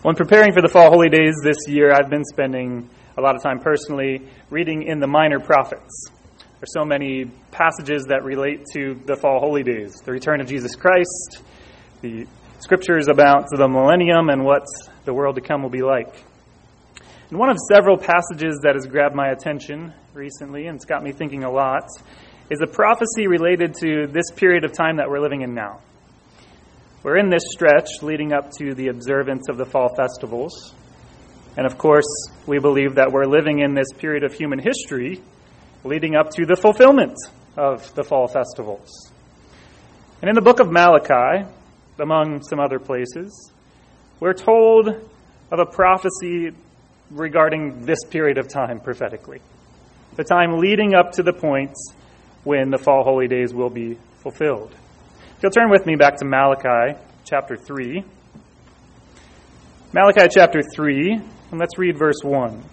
When preparing for the Fall Holy Days this year, I've been spending a lot of time personally reading in the Minor Prophets. There's so many passages that relate to the Fall Holy Days, the return of Jesus Christ, the scriptures about the millennium and what the world to come will be like. And one of several passages that has grabbed my attention recently, and it's got me thinking a lot, is a prophecy related to this period of time that we're living in now. We're in this stretch leading up to the observance of the fall festivals. And of course, we believe that we're living in this period of human history leading up to the fulfillment of the fall festivals. And in the book of Malachi, among some other places, we're told of a prophecy regarding this period of time prophetically. The time leading up to the point when the fall holy days will be fulfilled. If you'll turn with me back to Malachi chapter 3. Malachi chapter 3, and let's read verse 1.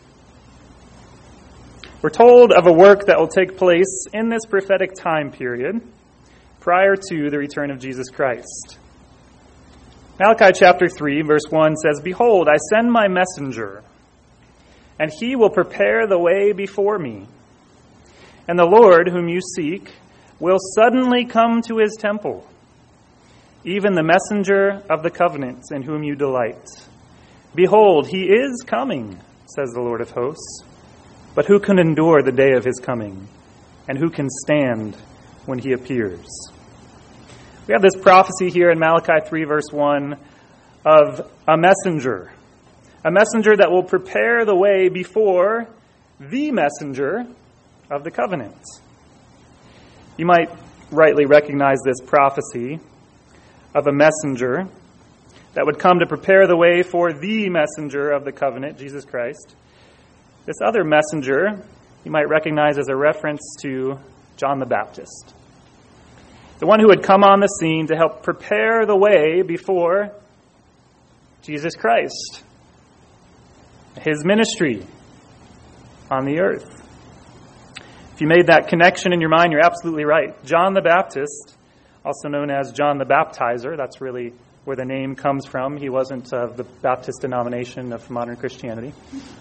We're told of a work that will take place in this prophetic time period prior to the return of Jesus Christ. Malachi chapter 3, verse 1 says, "Behold, I send my messenger, and he will prepare the way before me. And the Lord whom you seek will suddenly come to his temple, even the messenger of the covenant in whom you delight. Behold, he is coming, says the Lord of hosts. But who can endure the day of his coming? And who can stand when he appears?" We have this prophecy here in Malachi 3, verse 1, of a messenger that will prepare the way before the messenger of the covenant. You might rightly recognize this prophecy of a messenger that would come to prepare the way for the messenger of the covenant, Jesus Christ. This other messenger you might recognize as a reference to John the Baptist, the one who had come on the scene to help prepare the way before Jesus Christ, his ministry on the earth. If you made that connection in your mind, you're absolutely right. John the Baptist, also known as John the Baptizer, that's really where the name comes from. He wasn't of the Baptist denomination of modern Christianity.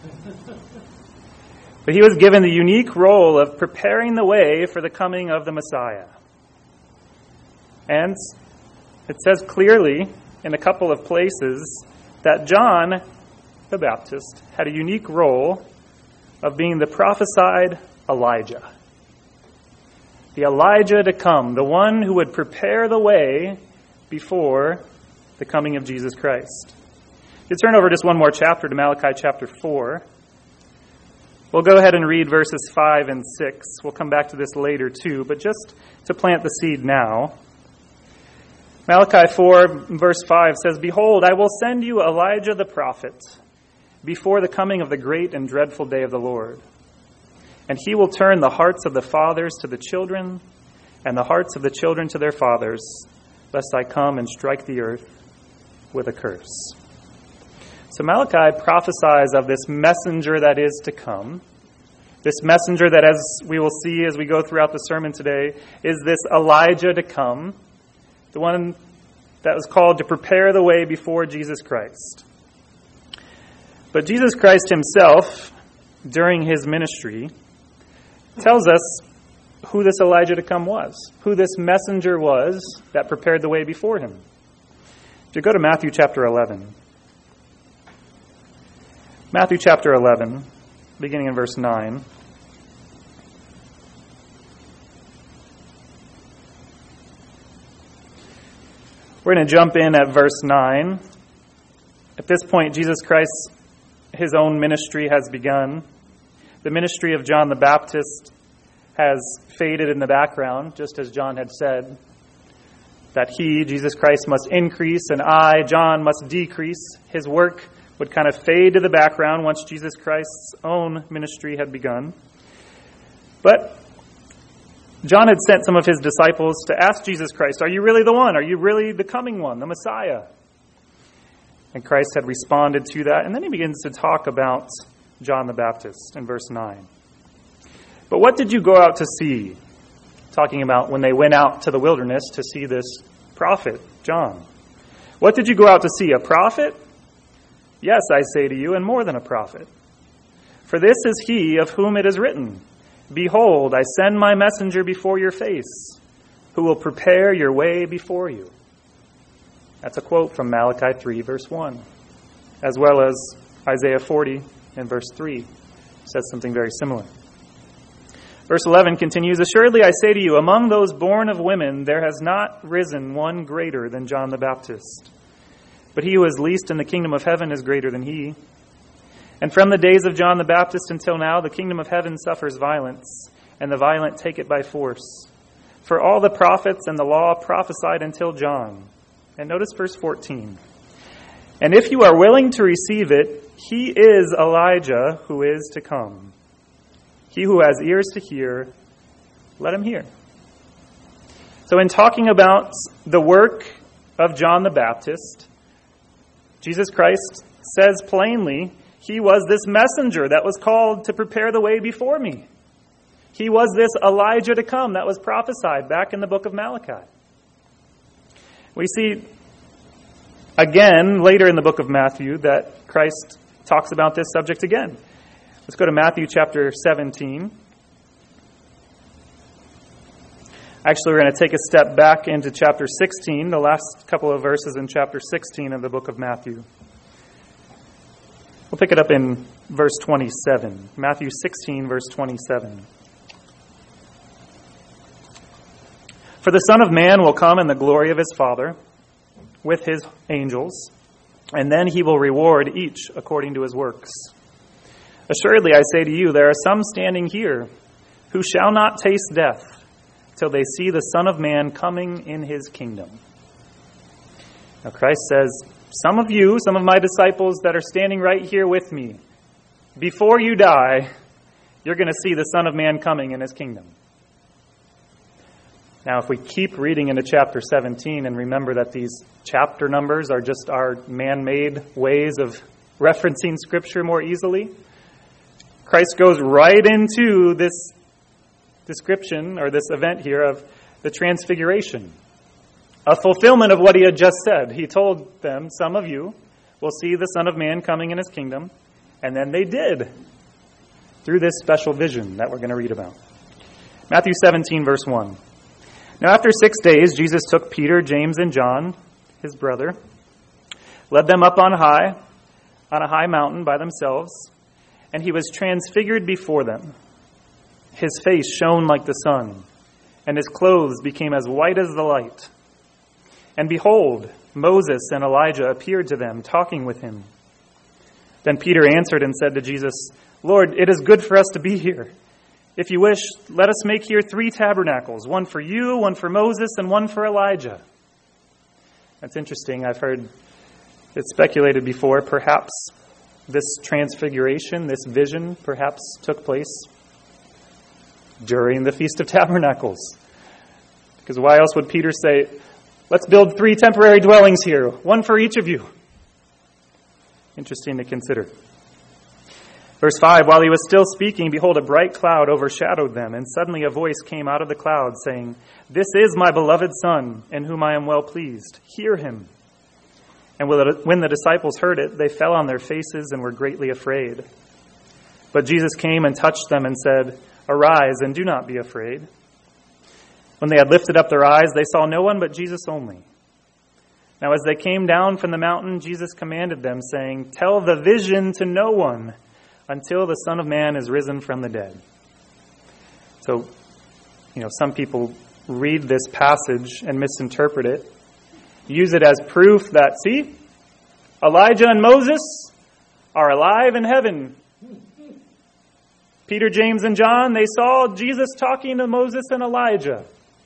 But he was given the unique role of preparing the way for the coming of the Messiah. And it says clearly in a couple of places that John the Baptist had a unique role of being the prophesied Elijah. The Elijah to come, the one who would prepare the way before the coming of Jesus Christ. If you turn over just one more chapter to Malachi chapter 4, we'll go ahead and read verses 5 and 6. We'll come back to this later too, but just to plant the seed now. Malachi 4, verse 5 says, "Behold, I will send you Elijah the prophet before the coming of the great and dreadful day of the Lord. And he will turn the hearts of the fathers to the children, and the hearts of the children to their fathers, lest I come and strike the earth with a curse." So Malachi prophesies of this messenger that is to come. This messenger that, as we will see as we go throughout the sermon today, is this Elijah to come, the one that was called to prepare the way before Jesus Christ. But Jesus Christ himself, during his ministry, tells us who this Elijah to come was, who this messenger was that prepared the way before him. If you go to Matthew chapter 11. Matthew chapter 11, beginning in verse 9. We're going to jump in at verse 9. At this point, Jesus Christ, his own ministry has begun. The ministry of John the Baptist has faded in the background, just as John had said, that he, Jesus Christ, must increase and I, John, must decrease. His work would kind of fade to the background once Jesus Christ's own ministry had begun. But John had sent some of his disciples to ask Jesus Christ, "Are you really the one? Are you really the coming one, the Messiah?" And Christ had responded to that. And then he begins to talk about John the Baptist in verse 9. "But what did you go out to see?" Talking about when they went out to the wilderness to see this prophet, John. "What did you go out to see? A prophet? Yes, I say to you, and more than a prophet. For this is he of whom it is written, Behold, I send my messenger before your face, who will prepare your way before you. That's a quote from Malachi 3, verse 1, as well as Isaiah 40 and verse 3 says something very similar. Verse 11 continues, Assuredly I say to you, among those born of women there has not risen one greater than John the Baptist. But he who is least in the kingdom of heaven is greater than he. And from the days of John the Baptist until now, the kingdom of heaven suffers violence, and the violent take it by force. For all the prophets and the law prophesied until John. And notice verse 14. And if you are willing to receive it, he is Elijah who is to come. He who has ears to hear, let him hear. So in talking about the work of John the Baptist, Jesus Christ says plainly, he was this messenger that was called to prepare the way before me. He was this Elijah to come that was prophesied back in the book of Malachi. We see again later in the book of Matthew that Christ talks about this subject again. Let's go to Matthew chapter 17. Actually, we're going to take a step back into chapter 16, the last couple of verses in chapter 16 of the book of Matthew. We'll pick it up in verse 27. Matthew 16, verse 27. For the Son of Man will come in the glory of his Father with his angels, and then he will reward each according to his works. Assuredly, I say to you, there are some standing here who shall not taste death till they see the Son of Man coming in his kingdom. Now Christ says, some of you, some of my disciples that are standing right here with me, before you die, you're going to see the Son of Man coming in his kingdom. Now, if we keep reading into chapter 17 and remember that these chapter numbers are just our man-made ways of referencing Scripture more easily, Christ goes right into this description or this event here of the transfiguration, a fulfillment of what he had just said. He told them, some of you will see the Son of Man coming in his kingdom, and then they did through this special vision that we're going to read about. Matthew 17, verse 1. Now after 6 days, Jesus took Peter, James, and John, his brother, led them up on a high mountain by themselves, and he was transfigured before them. His face shone like the sun, and his clothes became as white as the light. And behold, Moses and Elijah appeared to them, talking with him. Then Peter answered and said to Jesus, Lord, it is good for us to be here. If you wish, let us make here 3 tabernacles, one for you, one for Moses, and one for Elijah. That's interesting. I've heard it speculated before, perhaps this transfiguration, this vision, perhaps took place during the Feast of Tabernacles. Because why else would Peter say, let's build 3 temporary dwellings here, one for each of you? Interesting to consider. Verse 5, while he was still speaking, behold, a bright cloud overshadowed them, and suddenly a voice came out of the cloud, saying, This is my beloved Son, in whom I am well pleased. Hear him. And when the disciples heard it, they fell on their faces and were greatly afraid. But Jesus came and touched them and said, Arise, and do not be afraid. When they had lifted up their eyes, they saw no one but Jesus only. Now as they came down from the mountain, Jesus commanded them, saying, Tell the vision to no one until the Son of Man is risen from the dead. So, some people read this passage and misinterpret it, use it as proof that, see, Elijah and Moses are alive in heaven. Peter, James, and John, they saw Jesus talking to Moses and Elijah.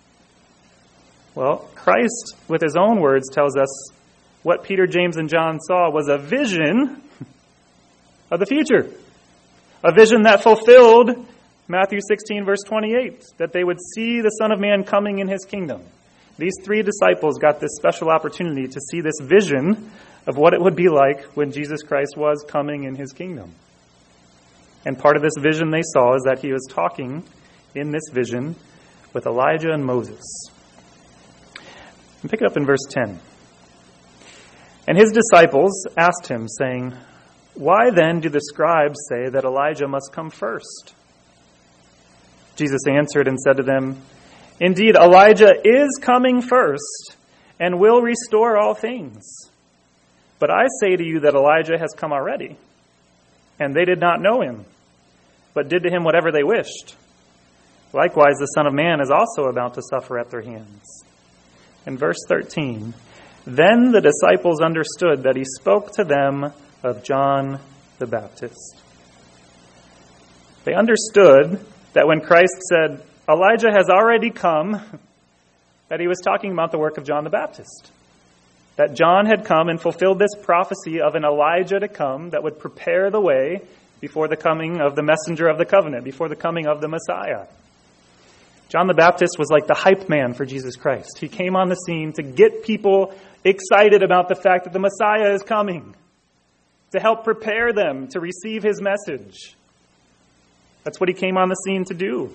Well, Christ, with his own words, tells us what Peter, James, and John saw was a vision of the future. A vision that fulfilled Matthew 16, verse 28, that they would see the Son of Man coming in his kingdom. These 3 disciples got this special opportunity to see this vision of what it would be like when Jesus Christ was coming in his kingdom. And part of this vision they saw is that he was talking in this vision with Elijah and Moses. And pick it up in verse 10. And his disciples asked him, saying, "Why then do the scribes say that Elijah must come first?" Jesus answered and said to them, "Indeed, Elijah is coming first and will restore all things. But I say to you that Elijah has come already, and they did not know him, but did to him whatever they wished. Likewise, the Son of Man is also about to suffer at their hands." In verse 13, "Then the disciples understood that he spoke to them of John the Baptist." They understood that when Christ said, "Elijah has already come," that he was talking about the work of John the Baptist. That John had come and fulfilled this prophecy of an Elijah to come that would prepare the way before the coming of the messenger of the covenant, before the coming of the Messiah. John the Baptist was like the hype man for Jesus Christ. He came on the scene to get people excited about the fact that the Messiah is coming, to help prepare them to receive his message. That's what he came on the scene to do.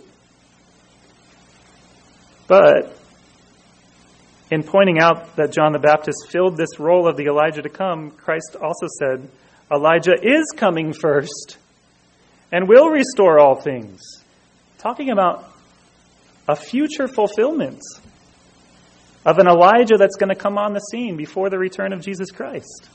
But in pointing out that John the Baptist filled this role of the Elijah to come, Christ also said, Elijah is coming first and will restore all things. Talking about a future fulfillment of an Elijah that's going to come on the scene before the return of Jesus Christ.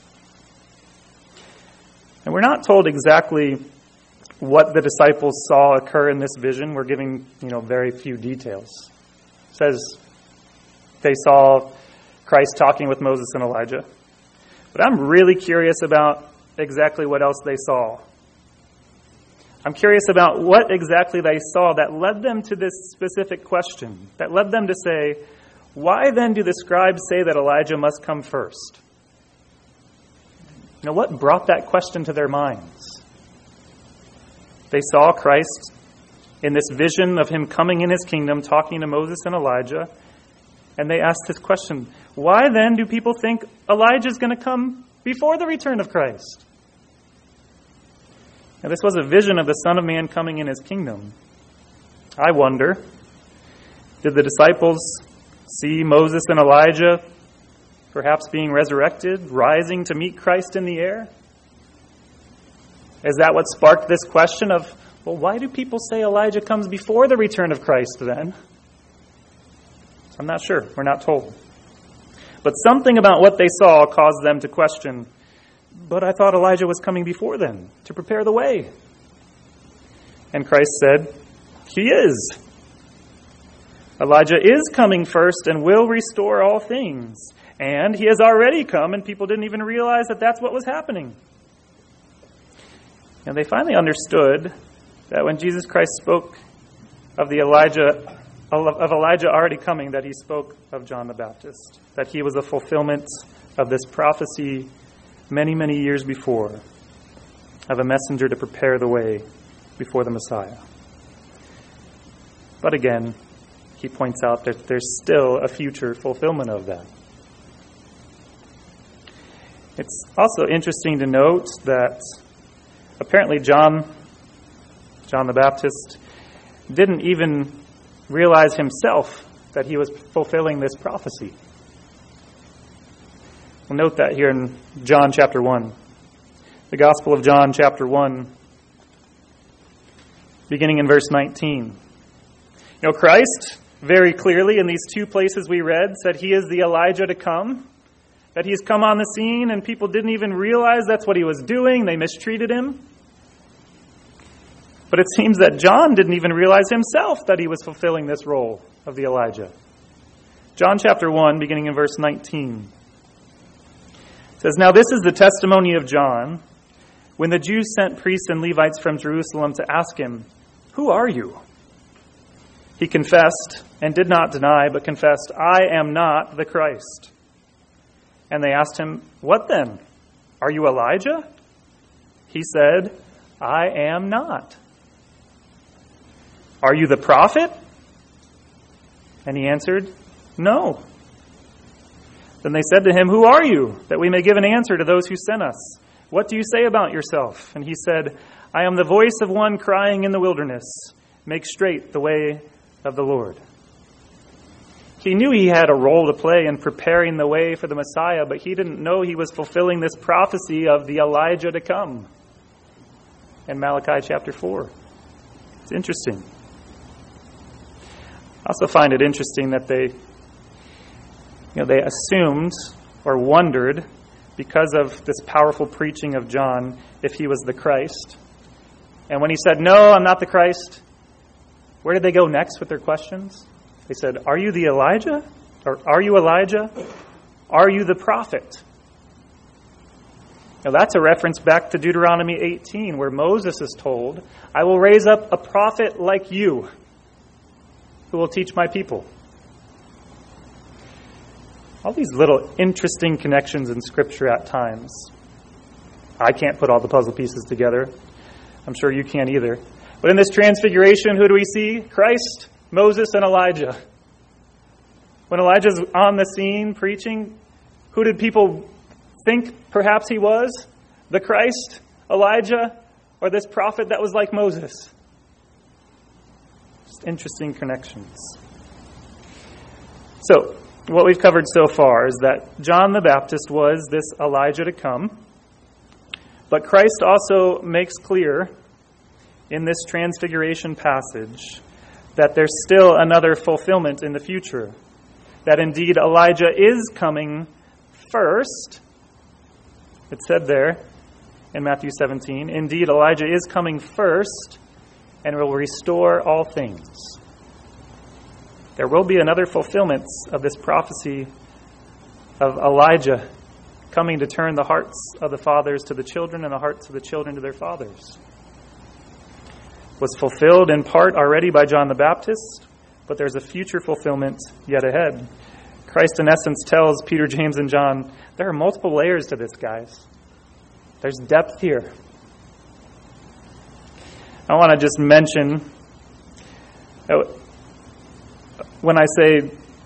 And we're not told exactly what the disciples saw occur in this vision. We're giving, very few details. It says they saw Christ talking with Moses and Elijah. But I'm really curious about exactly what else they saw. I'm curious about what exactly they saw that led them to this specific question, that led them to say, "Why then do the scribes say that Elijah must come first?" What brought that question to their minds? They saw Christ in this vision of him coming in his kingdom, talking to Moses and Elijah, and they asked this question, why then do people think Elijah is going to come before the return of Christ? Now, this was a vision of the Son of Man coming in his kingdom. I wonder, did the disciples see Moses and Elijah perhaps being resurrected, rising to meet Christ in the air? Is that what sparked this question of, why do people say Elijah comes before the return of Christ then? I'm not sure. We're not told. But something about what they saw caused them to question, but I thought Elijah was coming before then to prepare the way. And Christ said, he is. Elijah is coming first and will restore all things. And he has already come, and people didn't even realize that that's what was happening. And they finally understood that when Jesus Christ spoke of Elijah already coming, that he spoke of John the Baptist, that he was a fulfillment of this prophecy many, many years before, of a messenger to prepare the way before the Messiah. But again, he points out that there's still a future fulfillment of that. It's also interesting to note that apparently John the Baptist didn't even realize himself that he was fulfilling this prophecy. We'll note that here in John chapter 1. The Gospel of John chapter 1, beginning in verse 19. Christ, very clearly in these two places we read, said he is the Elijah to come, that he's come on the scene and people didn't even realize that's what he was doing. They mistreated him. But it seems that John didn't even realize himself that he was fulfilling this role of the Elijah. John chapter 1, beginning in verse 19. It says, "Now this is the testimony of John, when the Jews sent priests and Levites from Jerusalem to ask him, 'Who are you?' He confessed and did not deny, but confessed, 'I am not the Christ.' And they asked him, 'What then? Are you Elijah?' He said, 'I am not.' 'Are you the prophet?' And he answered, 'No.' Then they said to him, 'Who are you, that we may give an answer to those who sent us? What do you say about yourself?' And he said, 'I am the voice of one crying in the wilderness, make straight the way of the Lord.'" He knew he had a role to play in preparing the way for the Messiah, but he didn't know he was fulfilling this prophecy of the Elijah to come in Malachi chapter 4. It's interesting. I also find it interesting that they assumed or wondered, because of this powerful preaching of John, if he was the Christ. And when he said, "No, I'm not the Christ," where did they go next with their questions? They said, "Are you the Elijah? Or are you Elijah? Are you the prophet?" Now that's a reference back to Deuteronomy 18, where Moses is told, "I will raise up a prophet like you who will teach my people." All these little interesting connections in Scripture at times. I can't put all the puzzle pieces together. I'm sure you can't either. But in this transfiguration, who do we see? Christ, Moses, and Elijah. When Elijah's on the scene preaching, who did people think perhaps he was? The Christ, Elijah, or this prophet that was like Moses? Just interesting connections. So, what we've covered so far is that John the Baptist was this Elijah to come, but Christ also makes clear in this transfiguration passage that there's still another fulfillment in the future, that indeed Elijah is coming first. It said there in Matthew 17, indeed Elijah is coming first and will restore all things. There will be another fulfillment of this prophecy of Elijah coming to turn the hearts of the fathers to the children and the hearts of the children to their fathers. It was fulfilled in part already by John the Baptist, but there's a future fulfillment yet ahead. Christ, in essence, tells Peter, James, and John, there are multiple layers to this, guys. There's depth here. I want to just mention, when I say,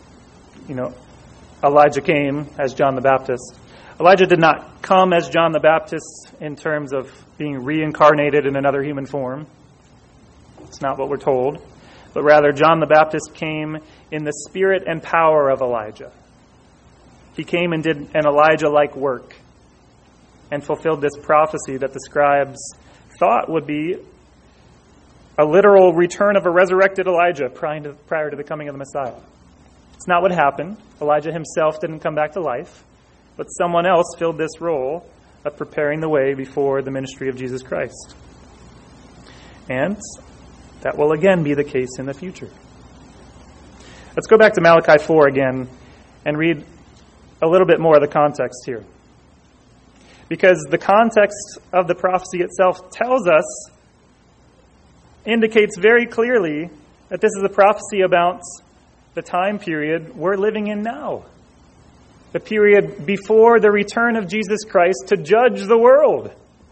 Elijah came as John the Baptist, Elijah did not come as John the Baptist in terms of being reincarnated in another human form. It's not what we're told. But rather, John the Baptist came in the spirit and power of Elijah. He came and did an Elijah-like work and fulfilled this prophecy that the scribes thought would be a literal return of a resurrected Elijah prior to the coming of the Messiah. It's not what happened. Elijah himself didn't come back to life, but someone else filled this role of preparing the way before the ministry of Jesus Christ. And that will again be the case in the future. Let's go back to Malachi 4 again and read a little bit more of the context here. Because the context of the prophecy itself tells us, indicates very clearly that this is a prophecy about the time period we're living in now. The period before the return of Jesus Christ to judge the world.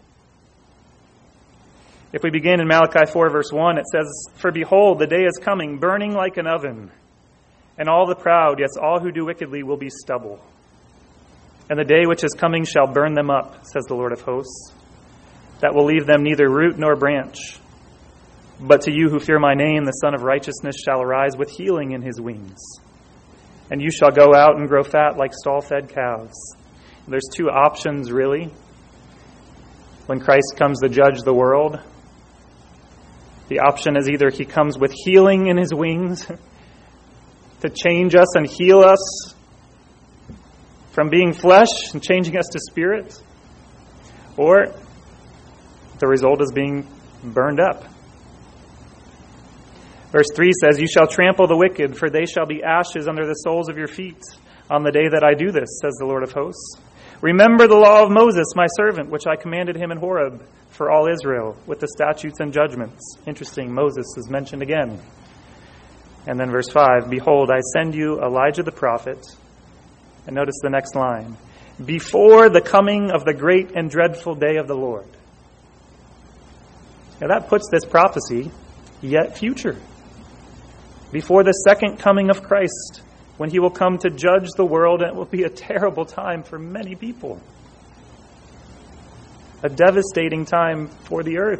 If we begin in Malachi 4 verse 1, it says, "For behold, the day is coming, burning like an oven, and all the proud, yes, all who do wickedly will be stubble. And the day which is coming shall burn them up, says the Lord of hosts, that will leave them neither root nor branch. But to you who fear my name, the Son of Righteousness shall arise with healing in his wings. And you shall go out and grow fat like stall-fed cows." There's two options, really, when Christ comes to judge the world. The option is either he comes with healing in his wings to change us and heal us from being flesh and changing us to spirit, or the result is being burned up. Verse 3 says, "You shall trample the wicked, for they shall be ashes under the soles of your feet on the day that I do this, says the Lord of hosts. Remember the law of Moses, my servant, which I commanded him in Horeb for all Israel, with the statutes and judgments." Interesting, Moses is mentioned again. And then verse 5, "Behold, I send you Elijah the prophet." And notice the next line, "before the coming of the great and dreadful day of the Lord." Now that puts this prophecy yet future. Before the second coming of Christ, when he will come to judge the world, and it will be a terrible time for many people. A devastating time for the earth.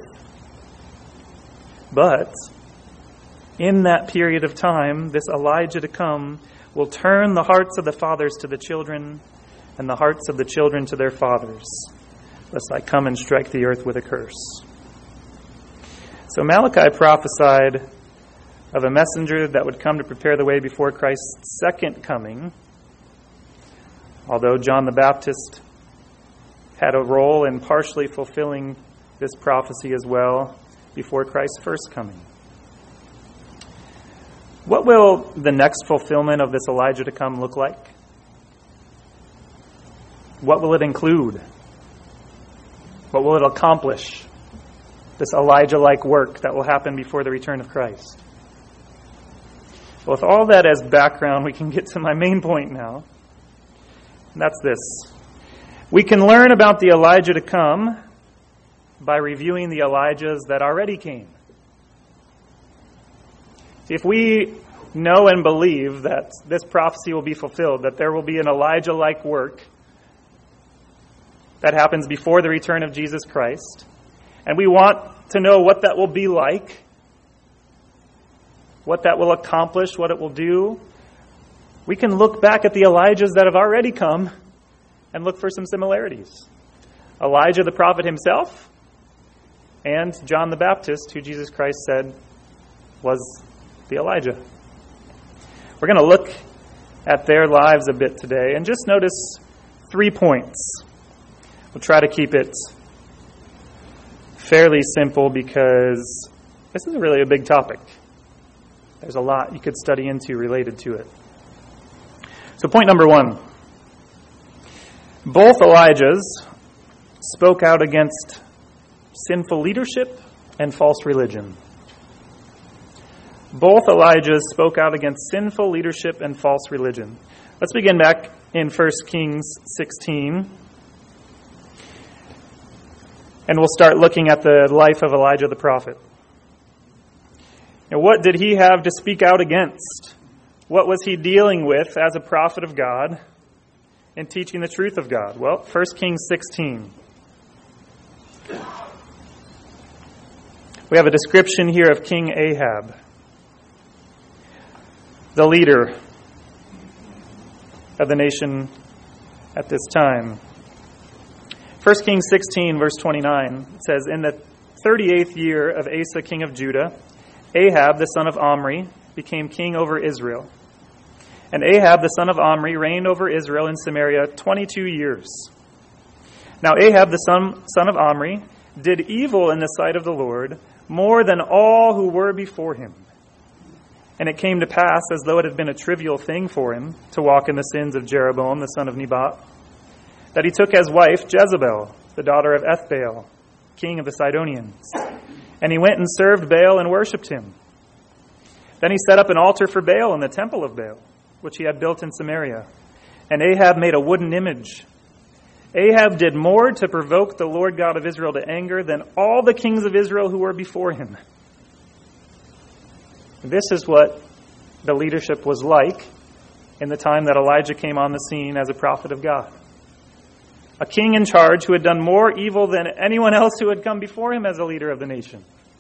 But in that period of time, this Elijah to come will turn the hearts of the fathers to the children, and the hearts of the children to their fathers, lest I come and strike the earth with a curse. So Malachi prophesied of a messenger that would come to prepare the way before Christ's second coming, although John the Baptist had a role in partially fulfilling this prophecy as well before Christ's first coming. What will the next fulfillment of this Elijah to come look like? What will it include? What will it accomplish? This Elijah-like work that will happen before the return of Christ. Well, with all that as background, we can get to my main point now. And that's this. We can learn about the Elijah to come by reviewing the Elijahs that already came. See, if we know and believe that this prophecy will be fulfilled, that there will be an Elijah-like work that happens before the return of Jesus Christ, and we want to know what that will be like, what that will accomplish, what it will do, we can look back at the Elijahs that have already come and look for some similarities. Elijah the prophet himself and John the Baptist, who Jesus Christ said was the Elijah. We're going to look at their lives a bit today and just notice 3 points. We'll try to keep it fairly simple because this is really a big topic. There's a lot you could study into related to it. So point number 1. Both Elijahs spoke out against sinful leadership and false religion. Both Elijahs spoke out against sinful leadership and false religion. Let's begin back in 1 Kings 16. And we'll start looking at the life of Elijah the prophet. And what did he have to speak out against? What was he dealing with as a prophet of God in teaching the truth of God? Well, 1 Kings 16. We have a description here of King Ahab, the leader of the nation at this time. 1 Kings 16, verse 29, it says, In the 38th year of Asa, king of Judah, Ahab, the son of Omri, became king over Israel. And Ahab, the son of Omri, reigned over Israel in Samaria 22 years. Now Ahab, the son of Omri, did evil in the sight of the Lord, more than all who were before him. And it came to pass, as though it had been a trivial thing for him to walk in the sins of Jeroboam, the son of Nebat, that he took as wife Jezebel, the daughter of Ethbaal, king of the Sidonians. And he went and served Baal and worshipped him. Then he set up an altar for Baal in the temple of Baal, which he had built in Samaria. And Ahab made a wooden image. Ahab did more to provoke the Lord God of Israel to anger than all the kings of Israel who were before him. This is what the leadership was like in the time that Elijah came on the scene as a prophet of God. A king in charge who had done more evil than anyone else who had come before him as a leader of the nation.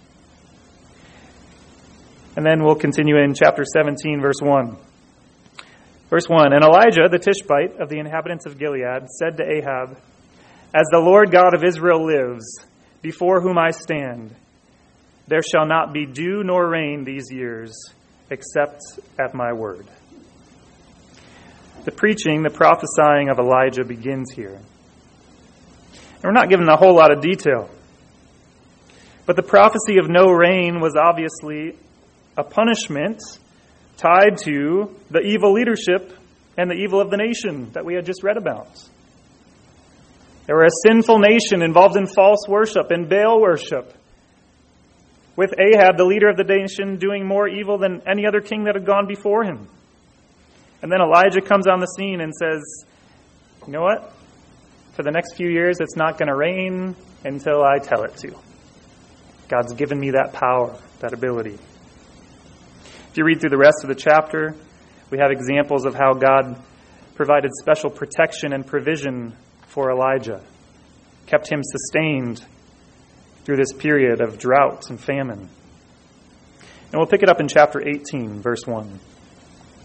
And then we'll continue in chapter 17, verse 1. Verse 1, And Elijah, the Tishbite of the inhabitants of Gilead, said to Ahab, As the Lord God of Israel lives, before whom I stand, there shall not be dew nor rain these years, except at my word. The preaching, the prophesying of Elijah begins here. And we're not given a whole lot of detail. But the prophecy of no rain was obviously a punishment tied to the evil leadership and the evil of the nation that we had just read about. They were a sinful nation involved in false worship and Baal worship, with Ahab, the leader of the nation, doing more evil than any other king that had gone before him. And then Elijah comes on the scene and says, you know what? For the next few years, it's not going to rain until I tell it to. God's given me that power, that ability. If you read through the rest of the chapter, we have examples of how God provided special protection and provision for Elijah, kept him sustained through this period of drought and famine. And we'll pick it up in chapter 18, verse 1.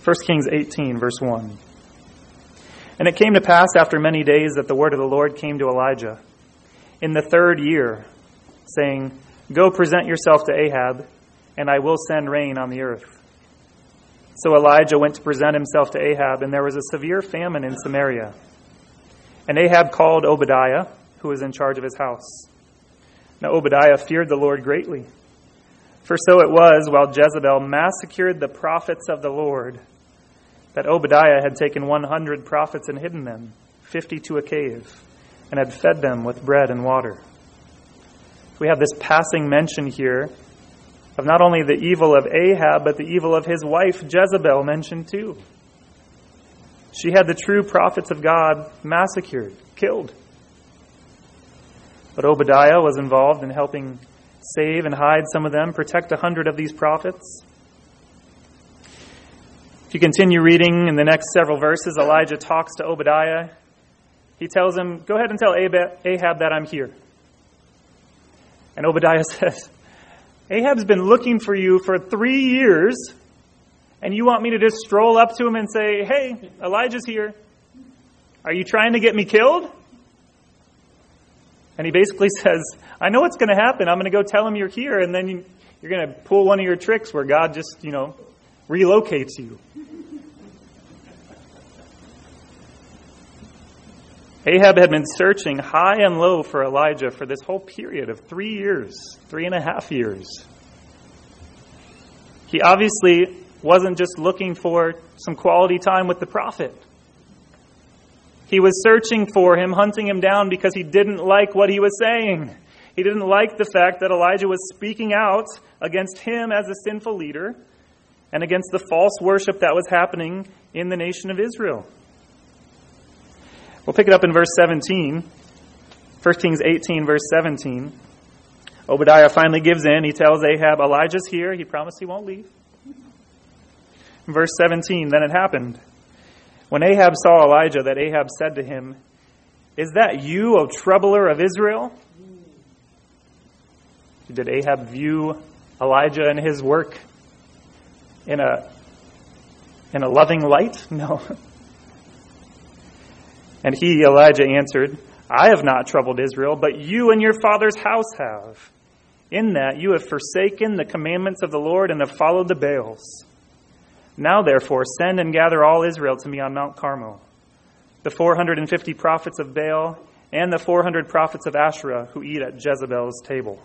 1 Kings 18, verse 1. And it came to pass after many days that the word of the Lord came to Elijah in the 3rd year, saying, Go present yourself to Ahab, and I will send rain on the earth. So Elijah went to present himself to Ahab, and there was a severe famine in Samaria. And Ahab called Obadiah, who was in charge of his house. Now Obadiah feared the Lord greatly. For so it was, while Jezebel massacred the prophets of the Lord, that Obadiah had taken 100 prophets and hidden them, 50 to a cave, and had fed them with bread and water. We have this passing mention here of not only the evil of Ahab, but the evil of his wife Jezebel mentioned too. She had the true prophets of God massacred, killed. But Obadiah was involved in helping save and hide some of them, protect 100 of these prophets. If you continue reading in the next several verses, Elijah talks to Obadiah. He tells him, Go ahead and tell Ahab that I'm here. And Obadiah says, Ahab's been looking for you for 3 years, and you want me to just stroll up to him and say, Hey, Elijah's here. Are you trying to get me killed? And he basically says, I know what's going to happen. I'm going to go tell him you're here, and then you're going to pull one of your tricks where God just, relocates you. Ahab had been searching high and low for Elijah for this whole period of 3 years, 3.5 years. He obviously wasn't just looking for some quality time with the prophet. He was searching for him, hunting him down because he didn't like what he was saying. He didn't like the fact that Elijah was speaking out against him as a sinful leader and against the false worship that was happening in the nation of Israel. We'll pick it up in verse 17. 1 Kings 18, verse 17. Obadiah finally gives in. He tells Ahab, Elijah's here. He promised he won't leave. In verse 17, then it happened. When Ahab saw Elijah, that Ahab said to him, Is that you, O troubler of Israel? Did Ahab view Elijah and his work in a loving light? No. And he, Elijah, answered, I have not troubled Israel, but you and your father's house have. In that you have forsaken the commandments of the Lord and have followed the Baals. Now, therefore, send and gather all Israel to me on Mount Carmel, the 450 prophets of Baal and the 400 prophets of Asherah who eat at Jezebel's table.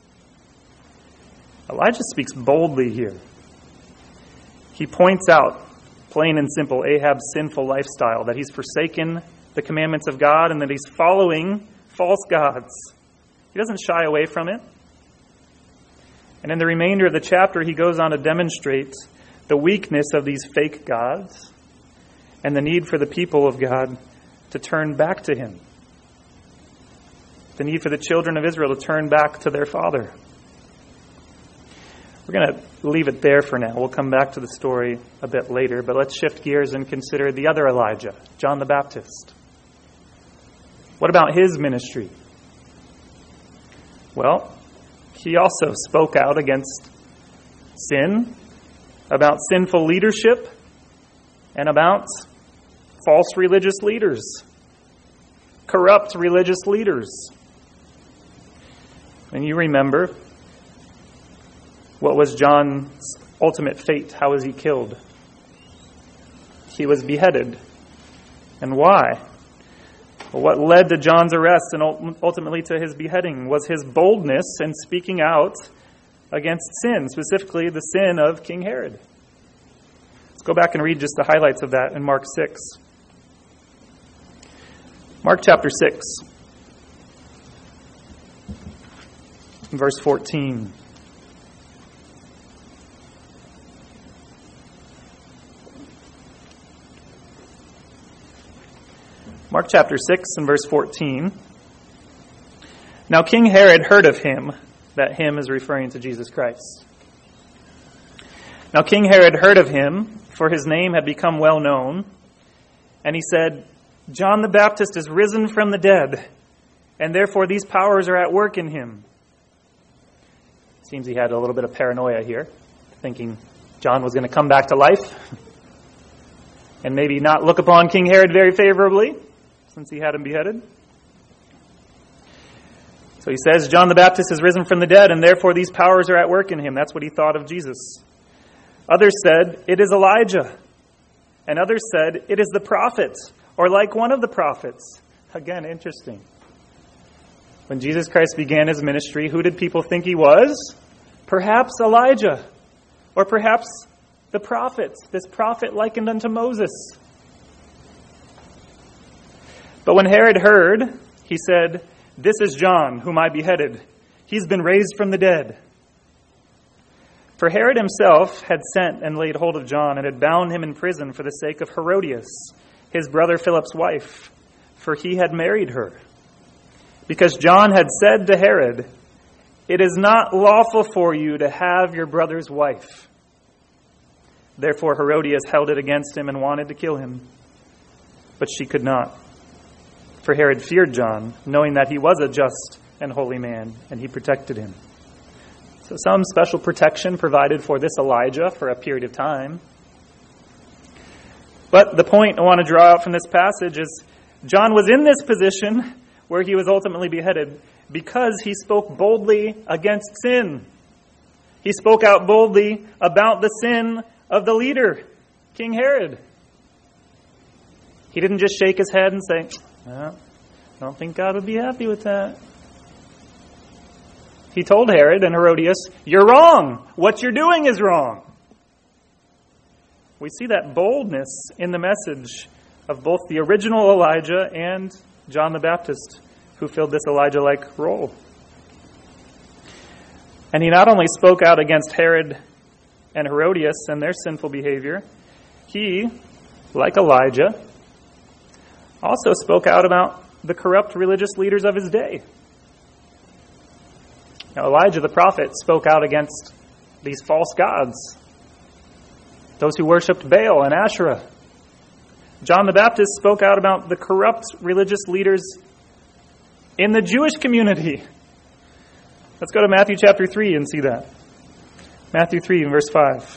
Elijah speaks boldly here. He points out, plain and simple, Ahab's sinful lifestyle, that he's forsaken the commandments of God and that he's following false gods. He doesn't shy away from it. And in the remainder of the chapter, he goes on to demonstrate the weakness of these fake gods and the need for the people of God to turn back to him. The need for the children of Israel to turn back to their father. We're going to leave it there for now. We'll come back to the story a bit later, but let's shift gears and consider the other Elijah, John the Baptist. What about his ministry? Well, he also spoke out against sin, about sinful leadership, and about false religious leaders, corrupt religious leaders. And you remember, what was John's ultimate fate? How was he killed? He was beheaded. And why? Well, what led to John's arrest and ultimately to his beheading was his boldness in speaking out against sin, specifically the sin of King Herod. Let's go back and read just the highlights of that in Mark 6. Mark chapter 6, verse 14. Mark chapter 6 and verse 14. Now King Herod heard of him. That him is referring to Jesus Christ. Now King Herod heard of him, for his name had become well known. And he said, John the Baptist is risen from the dead, and therefore these powers are at work in him. Seems he had a little bit of paranoia here, thinking John was going to come back to life. and maybe not look upon King Herod very favorably, since he had him beheaded. So he says, John the Baptist has risen from the dead, and therefore these powers are at work in him. That's what he thought of Jesus. Others said, it is Elijah. And others said, it is the prophet, or like one of the prophets. Again, interesting. When Jesus Christ began his ministry, who did people think he was? Perhaps Elijah, or perhaps the prophet, this prophet likened unto Moses. But when Herod heard, he said, this is John, whom I beheaded. He's been raised from the dead. For Herod himself had sent and laid hold of John and had bound him in prison for the sake of Herodias, his brother Philip's wife, for he had married her. Because John had said to Herod, it is not lawful for you to have your brother's wife. Therefore Herodias held it against him and wanted to kill him. But she could not. For Herod feared John, knowing that he was a just and holy man, and he protected him. So some special protection provided for this Elijah for a period of time. But the point I want to draw out from this passage is John was in this position where he was ultimately beheaded because he spoke boldly against sin. He spoke out boldly about the sin of the leader, King Herod. He didn't just shake his head and say, well, I don't think God would be happy with that. He told Herod and Herodias, you're wrong. What you're doing is wrong. We see that boldness in the message of both the original Elijah and John the Baptist, who filled this Elijah-like role. And he not only spoke out against Herod and Herodias and their sinful behavior, he, like Elijah, also spoke out about the corrupt religious leaders of his day. Now, Elijah the prophet spoke out against these false gods, those who worshipped Baal and Asherah. John the Baptist spoke out about the corrupt religious leaders in the Jewish community. Let's go to Matthew chapter 3 and see that. Matthew 3 and verse 5.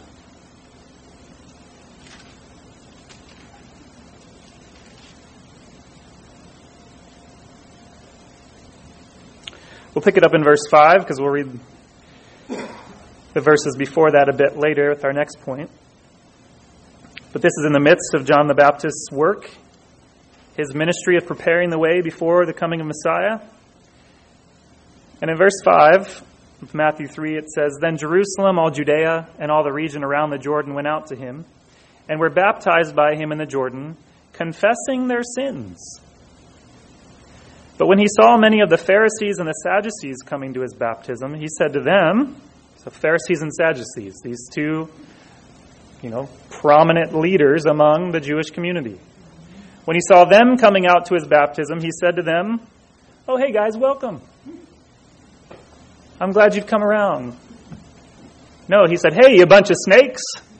We'll pick it up in verse 5 because we'll read the verses before that a bit later with our next point. But this is in the midst of John the Baptist's work, his ministry of preparing the way before the coming of Messiah. And in verse 5 of Matthew 3 it says, Then Jerusalem, all Judea, and all the region around the Jordan went out to him, and were baptized by him in the Jordan, confessing their sins. But when he saw many of the Pharisees and the Sadducees coming to his baptism, he said to them, so Pharisees and Sadducees, these two, prominent leaders among the Jewish community. When he saw them coming out to his baptism, he said to them, oh, hey guys, welcome. I'm glad you've come around. No, he said, hey, you bunch of snakes.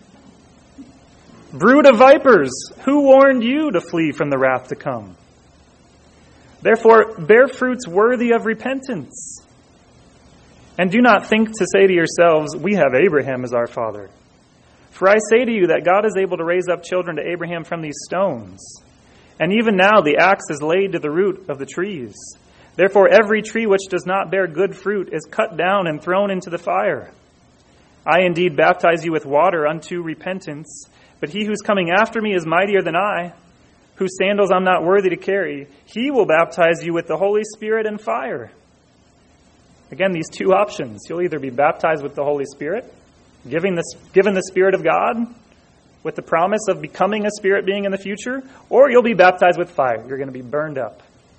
Brood of vipers, who warned you to flee from the wrath to come? Therefore, bear fruits worthy of repentance. And do not think to say to yourselves, we have Abraham as our father. For I say to you that God is able to raise up children to Abraham from these stones. And even now the axe is laid to the root of the trees. Therefore, every tree which does not bear good fruit is cut down and thrown into the fire. I indeed baptize you with water unto repentance, but he who's coming after me is mightier than I, whose sandals I'm not worthy to carry. He will baptize you with the Holy Spirit and fire. Again, these two options. You'll either be baptized with the Holy Spirit, given the Spirit of God, with the promise of becoming a spirit being in the future, or you'll be baptized with fire. You're going to be burned up.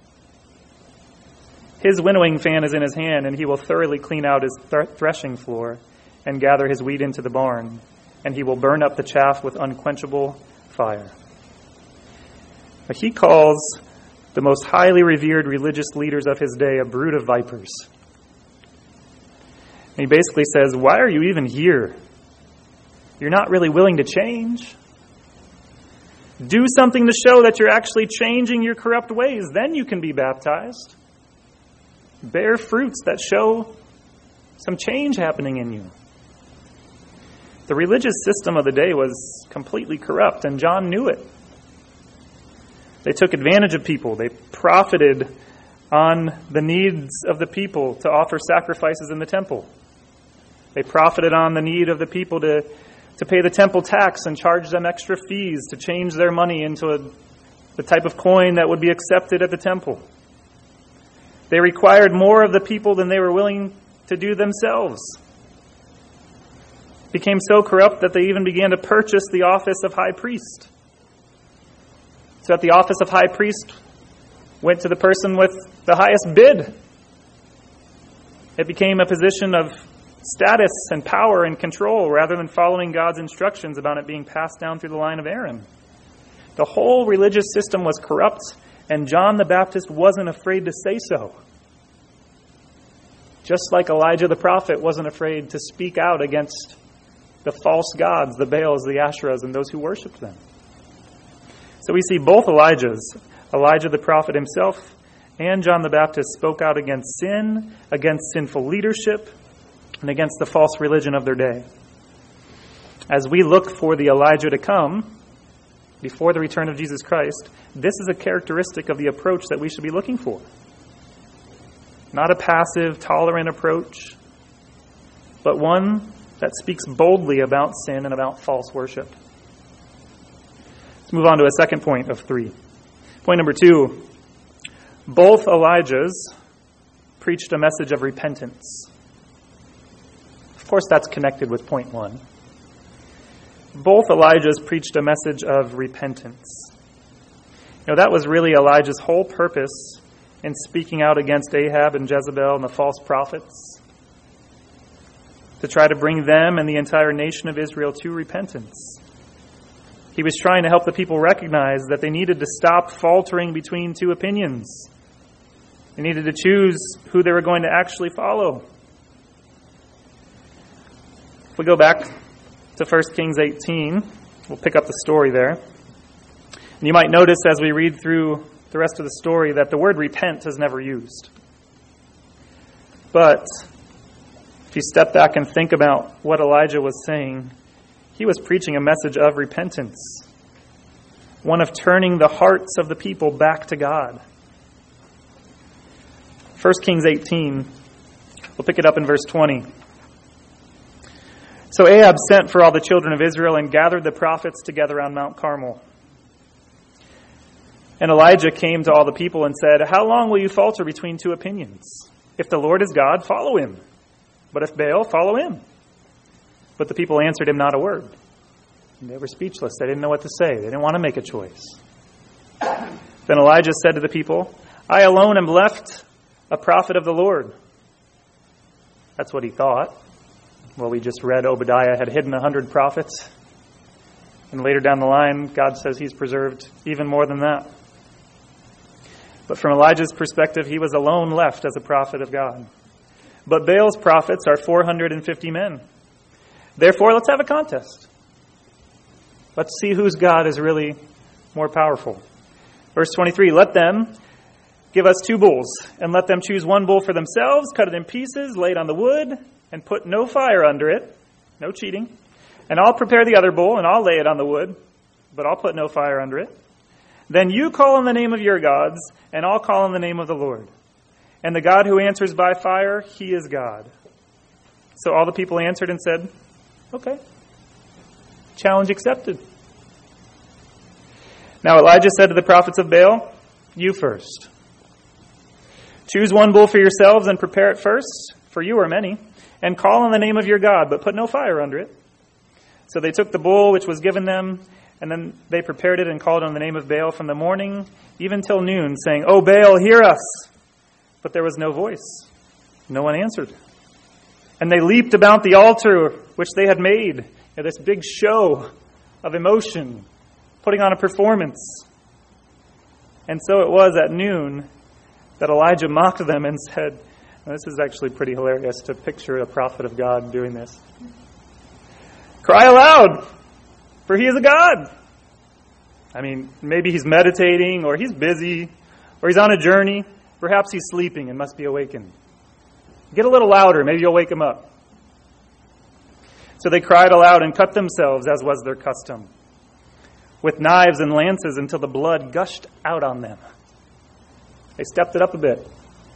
His winnowing fan is in his hand, and he will thoroughly clean out his threshing floor and gather his wheat into the barn, and he will burn up the chaff with unquenchable fire. But he calls the most highly revered religious leaders of his day a brood of vipers. And he basically says, why are you even here? You're not really willing to change. Do something to show that you're actually changing your corrupt ways. Then you can be baptized. Bear fruits that show some change happening in you. The religious system of the day was completely corrupt, and John knew it. They took advantage of people. They profited on the needs of the people to offer sacrifices in the temple. They profited on the need of the people to pay the temple tax and charge them extra fees to change their money into the type of coin that would be accepted at the temple. They required more of the people than they were willing to do themselves. It became so corrupt that they even began to purchase the office of high priest. So that the office of high priest went to the person with the highest bid. It became a position of status and power and control rather than following God's instructions about it being passed down through the line of Aaron. The whole religious system was corrupt, and John the Baptist wasn't afraid to say so. Just like Elijah the prophet wasn't afraid to speak out against the false gods, the Baals, the Asherahs, and those who worshipped them. So we see both Elijahs, Elijah the prophet himself and John the Baptist, spoke out against sin, against sinful leadership, and against the false religion of their day. As we look for the Elijah to come, before the return of Jesus Christ, this is a characteristic of the approach that we should be looking for. Not a passive, tolerant approach, but one that speaks boldly about sin and about false worship. Let's move on to a second point of 3. Point number 2. Both Elijahs preached a message of repentance. Of course, that's connected with point 1. Both Elijahs preached a message of repentance. That was really Elijah's whole purpose in speaking out against Ahab and Jezebel and the false prophets, to try to bring them and the entire nation of Israel to repentance. He was trying to help the people recognize that they needed to stop faltering between two opinions. They needed to choose who they were going to actually follow. If we go back to 1 Kings 18, we'll pick up the story there. And you might notice as we read through the rest of the story that the word repent is never used. But if you step back and think about what Elijah was saying, he was preaching a message of repentance, one of turning the hearts of the people back to God. 1 Kings 18, we'll pick it up in verse 20. So Ahab sent for all the children of Israel and gathered the prophets together on Mount Carmel. And Elijah came to all the people and said, "How long will you falter between two opinions? If the Lord is God, follow him. But if Baal, follow him." But the people answered him not a word. And they were speechless. They didn't know what to say. They didn't want to make a choice. Then Elijah said to the people, "I alone am left a prophet of the Lord." That's what he thought. Well, we just read Obadiah had hidden 100 prophets. And later down the line, God says he's preserved even more than that. But from Elijah's perspective, he was alone left as a prophet of God. But Baal's prophets are 450 men. Therefore, let's have a contest. Let's see whose God is really more powerful. Verse 23, "Let them give us 2 bulls, and let them choose 1 bull for themselves, cut it in pieces, lay it on the wood, and put no fire under it," no cheating, "and I'll prepare the other bull, and I'll lay it on the wood, but I'll put no fire under it. Then you call on the name of your gods, and I'll call on the name of the Lord. And the God who answers by fire, he is God." So all the people answered and said, "Okay. Challenge accepted." Now Elijah said to the prophets of Baal, "You first. Choose 1 bull for yourselves and prepare it first, for you are many, and call on the name of your God, but put no fire under it." So they took the bull which was given them, and then they prepared it and called on the name of Baal from the morning even till noon, saying, "O Baal, hear us." But there was no voice. No one answered. And they leaped about the altar which they had made, this big show of emotion, putting on a performance. And so it was at noon that Elijah mocked them and said, this is actually pretty hilarious to picture a prophet of God doing this. "Cry aloud, for he is a god." I mean, maybe he's meditating, or he's busy, or he's on a journey. Perhaps he's sleeping and must be awakened. Get a little louder, maybe you'll wake him up. So they cried aloud and cut themselves, as was their custom. with knives and lances until the blood gushed out on them. They stepped it up a bit.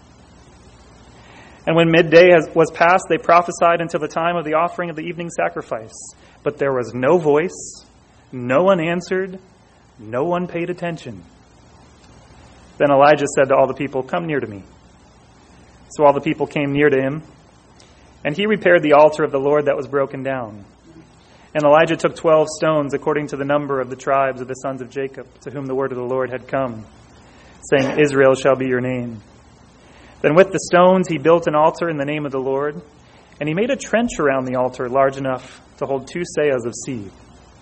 And when midday was past, they prophesied until the time of the offering of the evening sacrifice. But there was no voice, no one answered, no one paid attention. Then Elijah said to all the people, "Come near to me." So all the people came near to him, and he repaired the altar of the Lord that was broken down. And Elijah took 12 stones according to the number of the tribes of the sons of Jacob, to whom the word of the Lord had come, saying, "Israel shall be your name." Then with the stones he built an altar in the name of the Lord, and he made a trench around the altar large enough to hold 2 seahs of seed.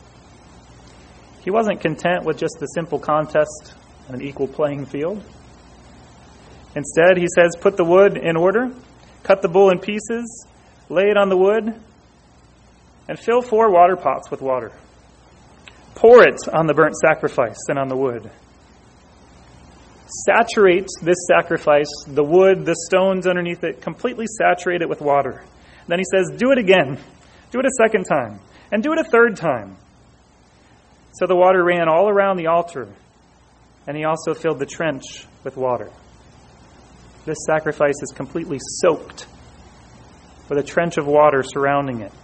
He wasn't content with just the simple contest and an equal playing field. Instead, he says, put the wood in order, cut the bull in pieces, lay it on the wood, and fill 4 water pots with water. Pour it on the burnt sacrifice and on the wood. Saturate this sacrifice, the wood, the stones underneath it, completely saturate it with water. Then he says, do it again. Do it a second time. And do it a third time. So the water ran all around the altar, and he also filled the trench with water. This sacrifice is completely soaked with a trench of water surrounding it.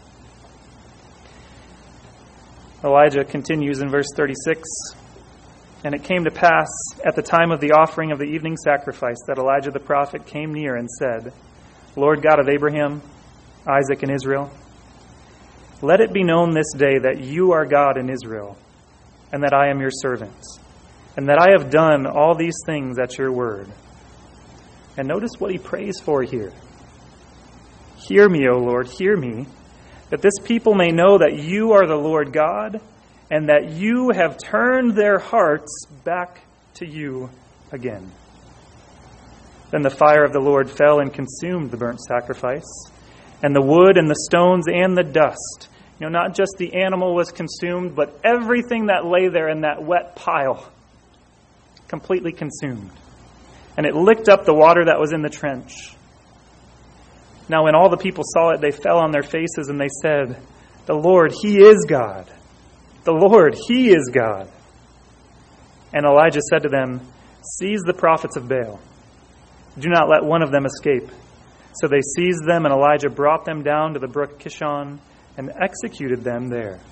Elijah continues in verse 36, "And it came to pass at the time of the offering of the evening sacrifice that Elijah the prophet came near and said, Lord God of Abraham, Isaac, and Israel, let it be known this day that you are God in Israel, and that I am your servant, and that I have done all these things at your word." And notice what he prays for here. "Hear me, O Lord, hear me, that this people may know that you are the Lord God, and that you have turned their hearts back to you again." Then the fire of the Lord fell and consumed the burnt sacrifice, and the wood and the stones and the dust. Not just the animal was consumed, but everything that lay there in that wet pile, completely consumed. And it licked up the water that was in the trench. Now when all the people saw it, they fell on their faces and they said, "The Lord, He is God. The Lord, He is God." And Elijah said to them, "Seize the prophets of Baal. Do not let one of them escape." So they seized them, and Elijah brought them down to the brook Kishon and executed them there.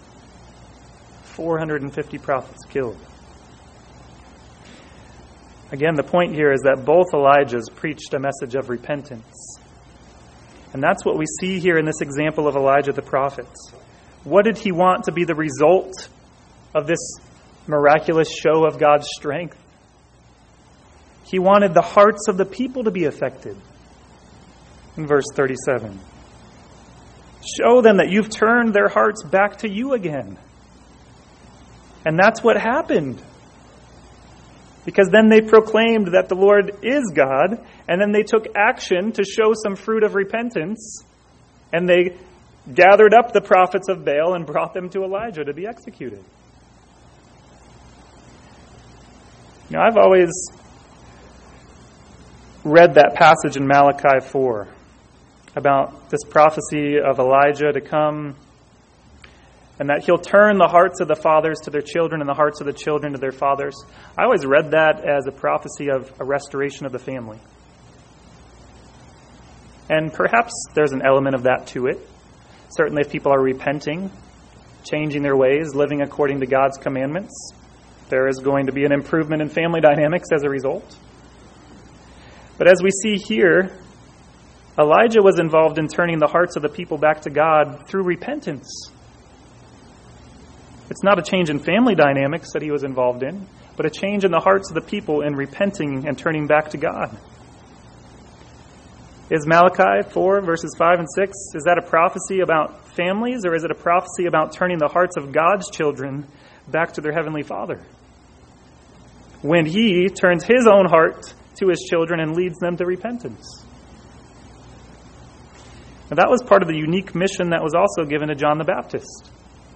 450 prophets killed. Again, the point here is that both Elijahs preached a message of repentance. And that's what we see here in this example of Elijah the prophet. What did he want to be the result of this miraculous show of God's strength? He wanted the hearts of the people to be affected. In verse 37, show them that you've turned their hearts back to you again. And that's what happened. Because then they proclaimed that the Lord is God, and then they took action to show some fruit of repentance, and they gathered up the prophets of Baal and brought them to Elijah to be executed. I've always read that passage in Malachi 4 about this prophecy of Elijah to come, and that he'll turn the hearts of the fathers to their children and the hearts of the children to their fathers. I always read that as a prophecy of a restoration of the family. And perhaps there's an element of that to it. Certainly if people are repenting, changing their ways, living according to God's commandments, there is going to be an improvement in family dynamics as a result. But as we see here, Elijah was involved in turning the hearts of the people back to God through repentance. It's not a change in family dynamics that he was involved in, but a change in the hearts of the people in repenting and turning back to God. Is Malachi 4, verses 5 and 6, is that a prophecy about families, or is it a prophecy about turning the hearts of God's children back to their Heavenly Father? When He turns His own heart to His children and leads them to repentance. Now, that was part of the unique mission that was also given to John the Baptist.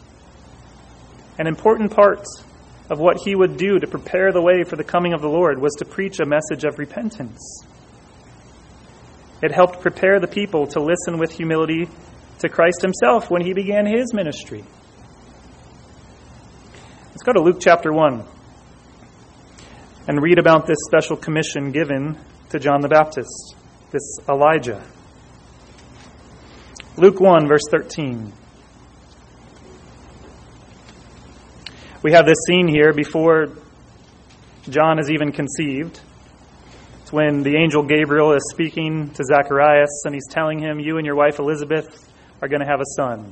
An important part of what he would do to prepare the way for the coming of the Lord was to preach a message of repentance. It helped prepare the people to listen with humility to Christ Himself when He began His ministry. Go to Luke chapter 1 and read about this special commission given to John the Baptist, this Elijah. Luke 1, verse 13. We have this scene here before John is even conceived. It's when the angel Gabriel is speaking to Zacharias, and he's telling him, you and your wife Elizabeth are going to have a son.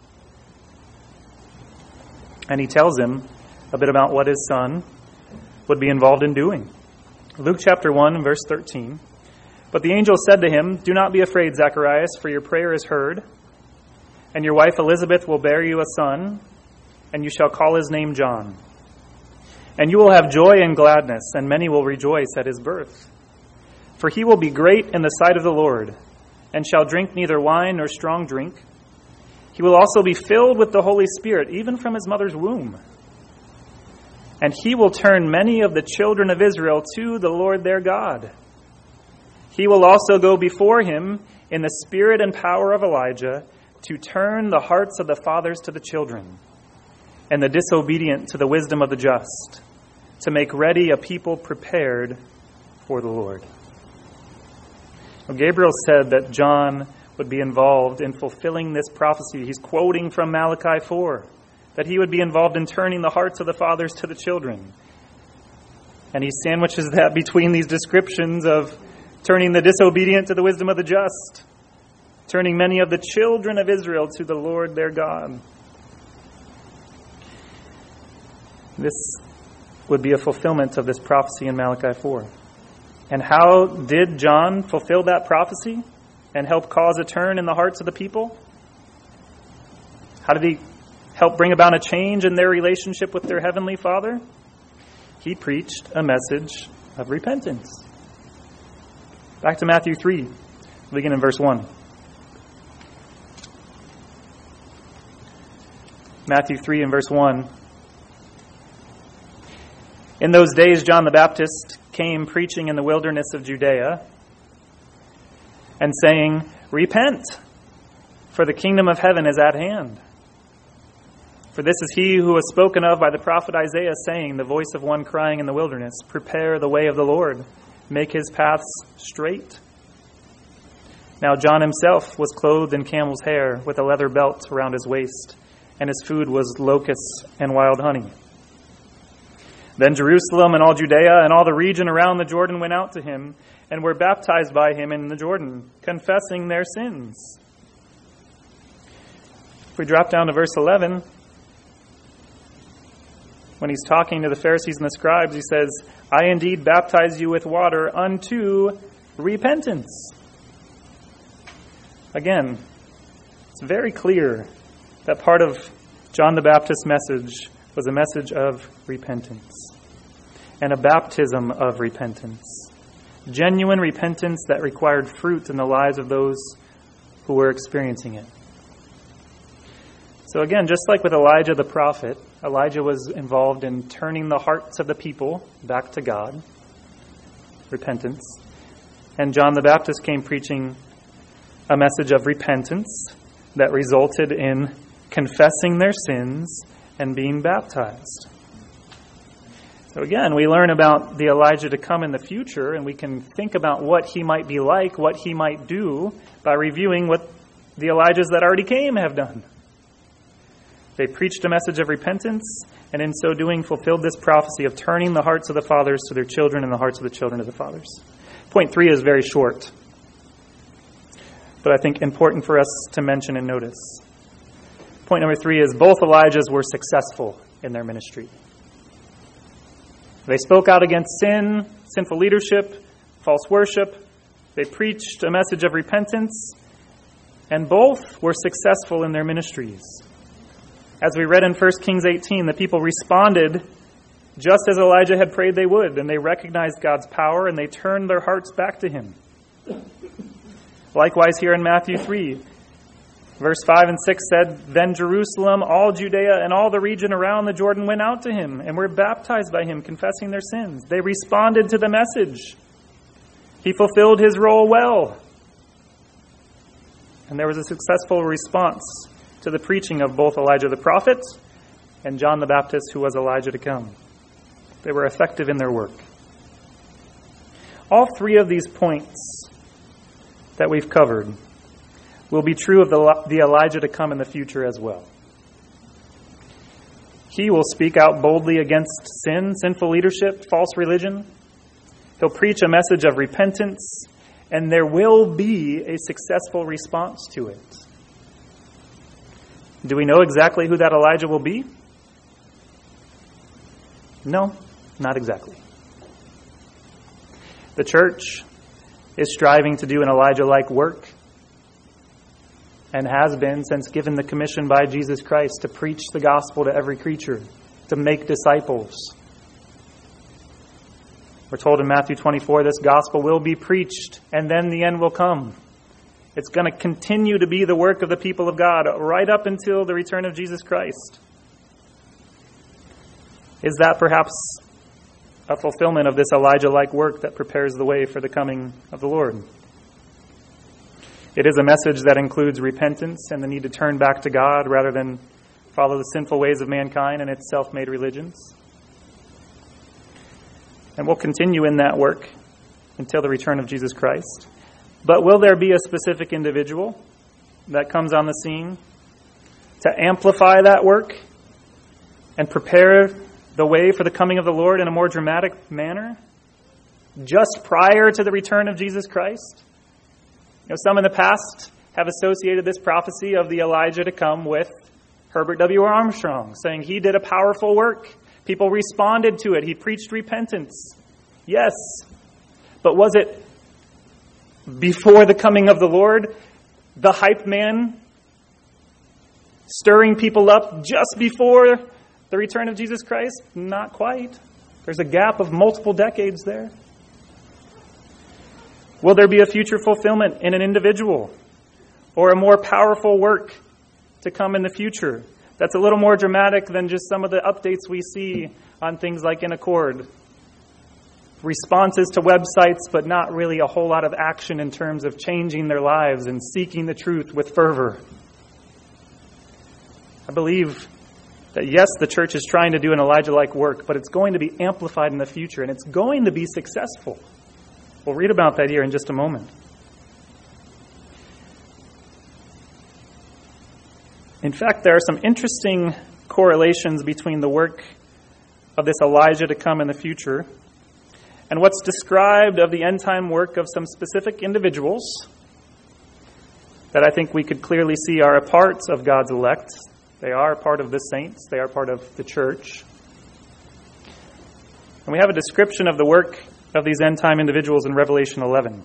And he tells him a bit about what his son would be involved in doing. Luke chapter 1, verse 13. But the angel said to him, do not be afraid, Zacharias, for your prayer is heard, and your wife Elizabeth will bear you a son, and you shall call his name John. And you will have joy and gladness, and many will rejoice at his birth. For he will be great in the sight of the Lord, and shall drink neither wine nor strong drink. He will also be filled with the Holy Spirit, even from his mother's womb. And he will turn many of the children of Israel to the Lord their God. He will also go before him in the spirit and power of Elijah to turn the hearts of the fathers to the children, and the disobedient to the wisdom of the just, to make ready a people prepared for the Lord. Well, Gabriel said that John would be involved in fulfilling this prophecy. He's quoting from Malachi 4, that he would be involved in turning the hearts of the fathers to the children. And he sandwiches that between these descriptions of turning the disobedient to the wisdom of the just, turning many of the children of Israel to the Lord their God. This would be a fulfillment of this prophecy in Malachi 4. And how did John fulfill that prophecy and help cause a turn in the hearts of the people? How did he help bring about a change in their relationship with their heavenly Father? He preached a message of repentance. Back to Matthew 3, begin in verse 1. Matthew 3 and verse 1. In those days, John the Baptist came preaching in the wilderness of Judea and saying, repent, for the kingdom of heaven is at hand. For this is he who was spoken of by the prophet Isaiah, saying, the voice of one crying in the wilderness, prepare the way of the Lord, make his paths straight. Now John himself was clothed in camel's hair, with a leather belt around his waist, and his food was locusts and wild honey. Then Jerusalem and all Judea and all the region around the Jordan went out to him, and were baptized by him in the Jordan, confessing their sins. If we drop down to verse 11, when he's talking to the Pharisees and the scribes, he says, I indeed baptize you with water unto repentance. Again, it's very clear that part of John the Baptist's message was a message of repentance and a baptism of repentance. Genuine repentance that required fruit in the lives of those who were experiencing it. So again, just like with Elijah the prophet, Elijah was involved in turning the hearts of the people back to God, repentance. And John the Baptist came preaching a message of repentance that resulted in confessing their sins and being baptized. So again, we learn about the Elijah to come in the future, and we can think about what he might be like, what he might do, by reviewing what the Elijahs that already came have done. They preached a message of repentance, and in so doing fulfilled this prophecy of turning the hearts of the fathers to their children and the hearts of the children to the fathers. Point 3 is very short, but I think important for us to mention and notice. Point number 3 is both Elijahs were successful in their ministry. They spoke out against sin, sinful leadership, false worship. They preached a message of repentance, and both were successful in their ministries. As we read in 1 Kings 18, the people responded just as Elijah had prayed they would, and they recognized God's power, and they turned their hearts back to him. Likewise here in Matthew 3, verse 5 and 6 said, Then Jerusalem, all Judea, and all the region around the Jordan went out to him, and were baptized by him, confessing their sins. They responded to the message. He fulfilled his role well. And there was a successful response to the preaching of both Elijah the prophet and John the Baptist, who was Elijah to come. They were effective in their work. All three of these points that we've covered will be true of the Elijah to come in the future as well. He will speak out boldly against sin, sinful leadership, false religion. He'll preach a message of repentance, and there will be a successful response to it. Do we know exactly who that Elijah will be? No, not exactly. The church is striving to do an Elijah-like work and has been since given the commission by Jesus Christ to preach the gospel to every creature, to make disciples. We're told in Matthew 24, this gospel will be preached, and then the end will come. It's going to continue to be the work of the people of God right up until the return of Jesus Christ. Is that perhaps a fulfillment of this Elijah-like work that prepares the way for the coming of the Lord? It is a message that includes repentance and the need to turn back to God rather than follow the sinful ways of mankind and its self-made religions. And we'll continue in that work until the return of Jesus Christ. But will there be a specific individual that comes on the scene to amplify that work and prepare the way for the coming of the Lord in a more dramatic manner just prior to the return of Jesus Christ? You know, some in the past have associated this prophecy of the Elijah to come with Herbert W. Armstrong, saying he did a powerful work. People responded to it. He preached repentance. Yes. But was it before the coming of the Lord, the hype man stirring people up just before the return of Jesus Christ? Not quite. There's a gap of multiple decades there. Will there be a future fulfillment in an individual or a more powerful work to come in the future that's a little more dramatic than just some of the updates we see on things like In Accord? Responses to websites, but not really a whole lot of action in terms of changing their lives and seeking the truth with fervor. I believe that yes, the church is trying to do an Elijah-like work, but it's going to be amplified in the future, and it's going to be successful. We'll read about that here in just a moment. In fact, there are some interesting correlations between the work of this Elijah to come in the future and what's described of the end-time work of some specific individuals that I think we could clearly see are a part of God's elect. They are a part of the saints. They are part of the church. And we have a description of the work of these end-time individuals in Revelation 11.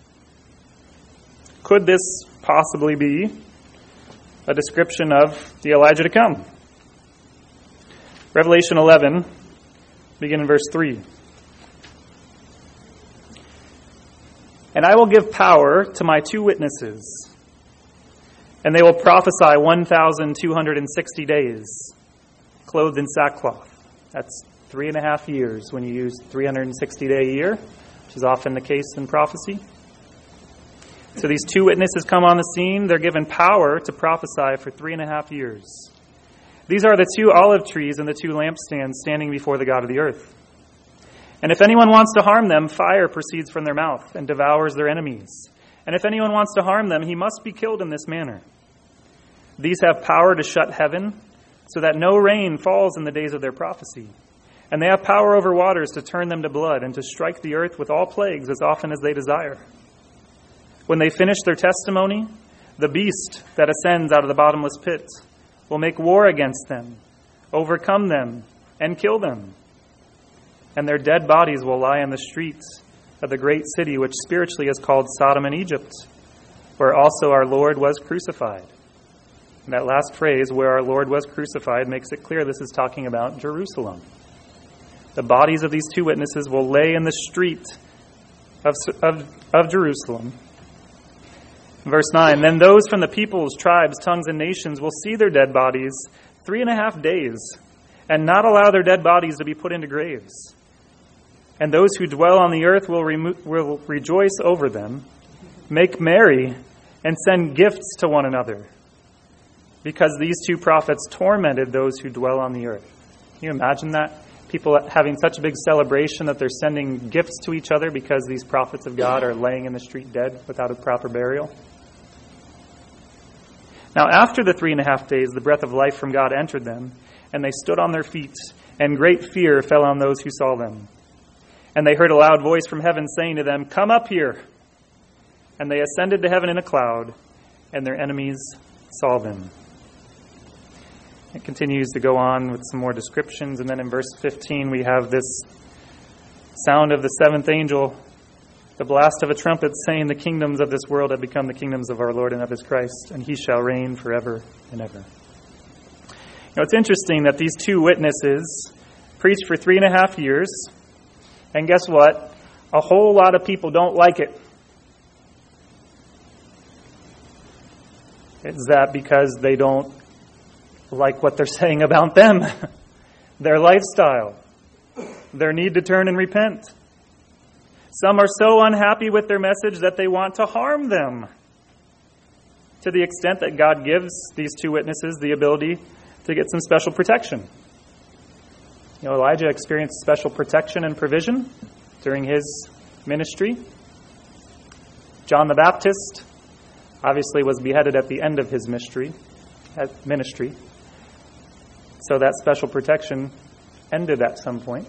Could this possibly be a description of the Elijah to come? Revelation 11, begin in verse 3. And I will give power to my 2 witnesses, and they will prophesy 1,260 days, clothed in sackcloth. That's 3.5 years when you use 360-day year, which is often the case in prophecy. So these 2 witnesses come on the scene. They're given power to prophesy for 3.5 years. These are the 2 olive trees and the 2 lampstands standing before the God of the earth. And if anyone wants to harm them, fire proceeds from their mouth and devours their enemies. And if anyone wants to harm them, he must be killed in this manner. These have power to shut heaven, so that no rain falls in the days of their prophecy. And they have power over waters to turn them to blood and to strike the earth with all plagues as often as they desire. When they finish their testimony, the beast that ascends out of the bottomless pit will make war against them, overcome them, and kill them. And their dead bodies will lie in the streets of the great city, which spiritually is called Sodom and Egypt, where also our Lord was crucified. And that last phrase, where our Lord was crucified, makes it clear this is talking about Jerusalem. The bodies of these 2 witnesses will lay in the street of Jerusalem. Verse 9, then those from the peoples, tribes, tongues, and nations will see their dead bodies 3.5 days, and not allow their dead bodies to be put into graves. And those who dwell on the earth will rejoice over them, make merry, and send gifts to one another. because these two prophets tormented those who dwell on the earth. Can you imagine that? People having such a big celebration that they're sending gifts to each other because these prophets of God are laying in the street dead without a proper burial. Now, after the 3.5 days, the breath of life from God entered them, and they stood on their feet, and great fear fell on those who saw them. And they heard a loud voice from heaven saying to them, "Come up here." And they ascended to heaven in a cloud, and their enemies saw them. It continues to go on with some more descriptions, and then in verse 15 we have this sound of the seventh angel, the blast of a trumpet, saying, "The kingdoms of this world have become the kingdoms of our Lord and of his Christ, and he shall reign forever and ever." It's interesting that these two witnesses preached for 3.5 years, and guess what? A whole lot of people don't like it. Is that because they don't like what they're saying about them, their lifestyle, their need to turn and repent? Some are so unhappy with their message that they want to harm them, to the extent that God gives these two witnesses the ability to get some special protection. Elijah experienced special protection and provision during his ministry. John the Baptist obviously was beheaded at the end of his ministry. So that special protection ended at some point.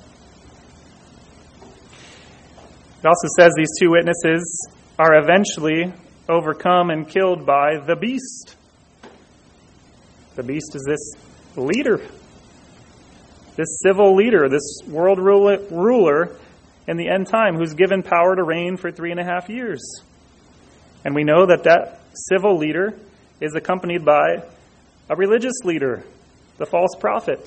It also says these two witnesses are eventually overcome and killed by the beast. The beast is this leader, this civil leader, this world ruler in the end time who's given power to reign for 3.5 years. And we know that that civil leader is accompanied by a religious leader, the false prophet.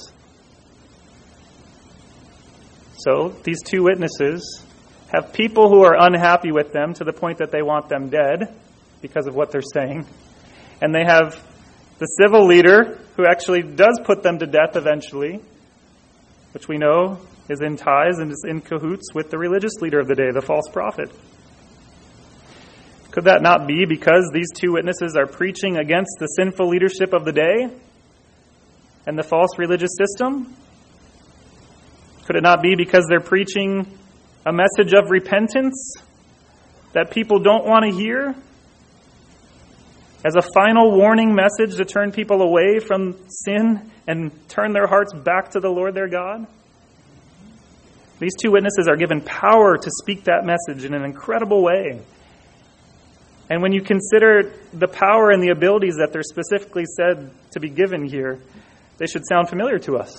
So these two witnesses have people who are unhappy with them to the point that they want them dead because of what they're saying. And they have the civil leader who actually does put them to death eventually, which we know is in ties and is in cahoots with the religious leader of the day, the false prophet. Could that not be because these two witnesses are preaching against the sinful leadership of the day and the false religious system? Could it not be because they're preaching a message of repentance that people don't want to hear, as a final warning message to turn people away from sin and turn their hearts back to the Lord their God? These two witnesses are given power to speak that message in an incredible way. And when you consider the power and the abilities that they're specifically said to be given here, they should sound familiar to us.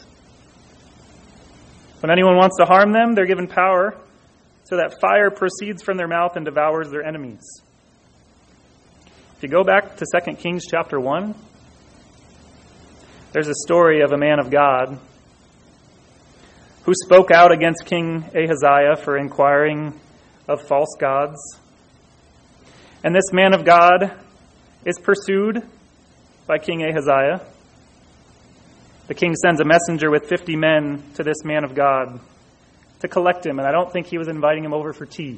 When anyone wants to harm them, they're given power so that fire proceeds from their mouth and devours their enemies. If you go back to 2 Kings chapter 1, there's a story of a man of God who spoke out against King Ahaziah for inquiring of false gods. And this man of God is pursued by King Ahaziah. The king sends a messenger with 50 men to this man of God to collect him, and I don't think he was inviting him over for tea.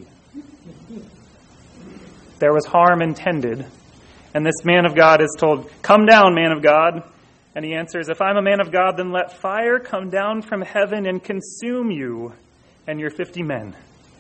There was harm intended, and this man of God is told, "Come down, man of God." And he answers, "If I'm a man of God, then let fire come down from heaven and consume you and your 50 men."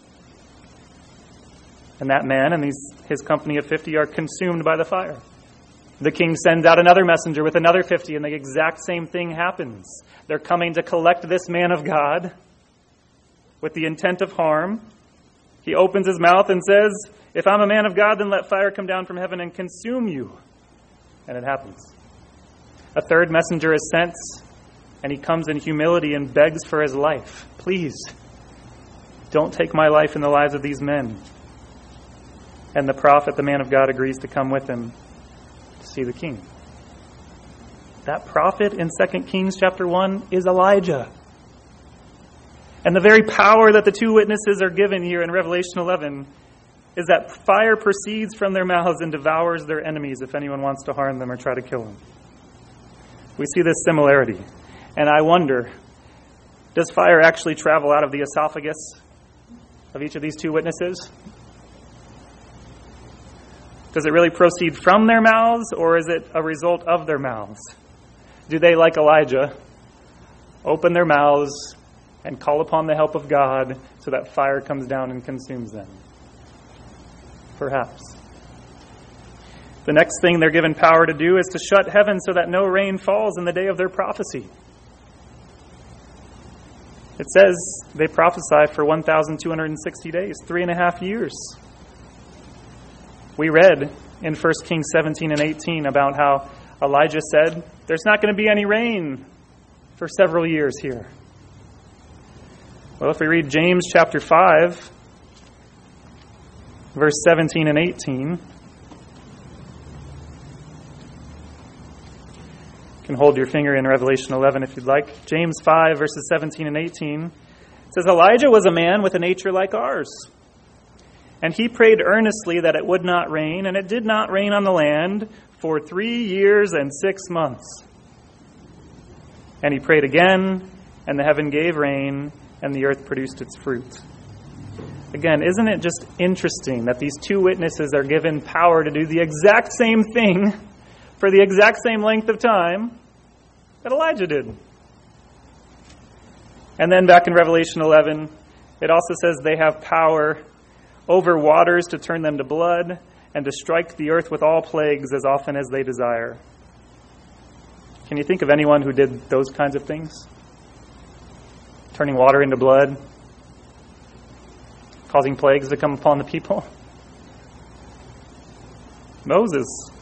And that man and his company of 50 are consumed by the fire. The king sends out another messenger with another 50, and the exact same thing happens. They're coming to collect this man of God with the intent of harm. He opens his mouth and says, "If I'm a man of God, then let fire come down from heaven and consume you." And it happens. A third messenger is sent, and he comes in humility and begs for his life. "Please, don't take my life and the lives of these men." And the prophet, the man of God, agrees to come with him to see the king. That prophet in 2 Kings chapter 1 is Elijah. And the very power that the two witnesses are given here in Revelation 11 is that fire proceeds from their mouths and devours their enemies if anyone wants to harm them or try to kill them. We see this similarity. And I wonder, does fire actually travel out of the esophagus of each of these two witnesses? Does it really proceed from their mouths, or is it a result of their mouths? Do they, like Elijah, open their mouths and call upon the help of God so that fire comes down and consumes them? Perhaps. The next thing they're given power to do is to shut heaven so that no rain falls in the day of their prophecy. It says they prophesy for 1,260 days, 3.5 years. We read in 1 Kings 17 and 18 about how Elijah said, there's not going to be any rain for several years here. Well, if we read James chapter 5, verse 17 and 18, you can hold your finger in Revelation 11 if you'd like. James 5, verses 17 and 18, it says, Elijah was a man with a nature like ours. And he prayed earnestly that it would not rain, and it did not rain on the land for 3 years and 6 months. And he prayed again, and the heaven gave rain, and the earth produced its fruit. Again, isn't it just interesting that these two witnesses are given power to do the exact same thing for the exact same length of time that Elijah did? And then back in Revelation 11, it also says they have power over waters to turn them to blood and to strike the earth with all plagues as often as they desire. Can you think of anyone who did those kinds of things? Turning water into blood, causing plagues to come upon the people? Moses.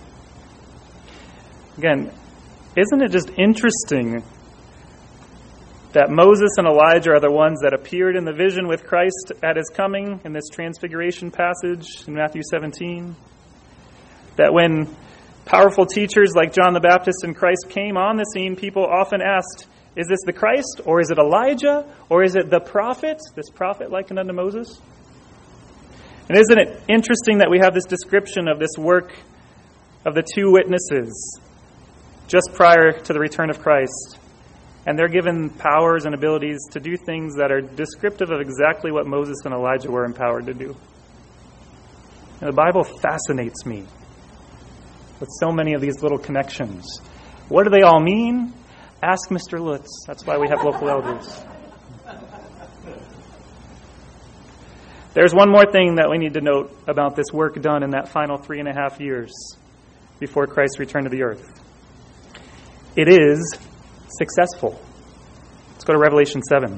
Again, isn't it just interesting that Moses and Elijah are the ones that appeared in the vision with Christ at his coming in this transfiguration passage in Matthew 17? That when powerful teachers like John the Baptist and Christ came on the scene, people often asked, is this the Christ, or is it Elijah, or is it the prophet, this prophet likened unto Moses? And isn't it interesting that we have this description of this work of the two witnesses just prior to the return of Christ? And they're given powers and abilities to do things that are descriptive of exactly what Moses and Elijah were empowered to do. And the Bible fascinates me with so many of these little connections. What do they all mean? Ask Mr. Lutz. That's why we have local elders. There's one more thing that we need to note about this work done in that final 3.5 years before Christ returned to the earth. It is successful. Let's go to Revelation 7.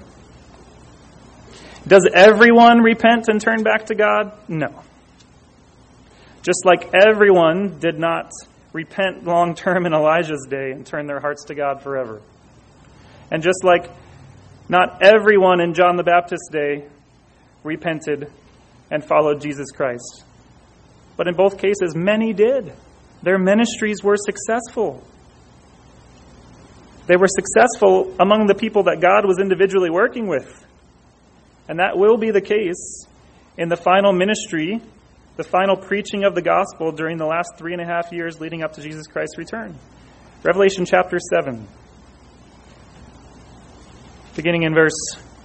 Does everyone repent and turn back to God? No. Just like everyone did not repent long term in Elijah's day and turn their hearts to God forever. And just like not everyone in John the Baptist's day repented and followed Jesus Christ. But in both cases, many did. Their ministries were successful. They were successful among the people that God was individually working with. And that will be the case in the final ministry, the final preaching of the gospel during the last 3.5 years leading up to Jesus Christ's return. Revelation chapter 7. Beginning in verse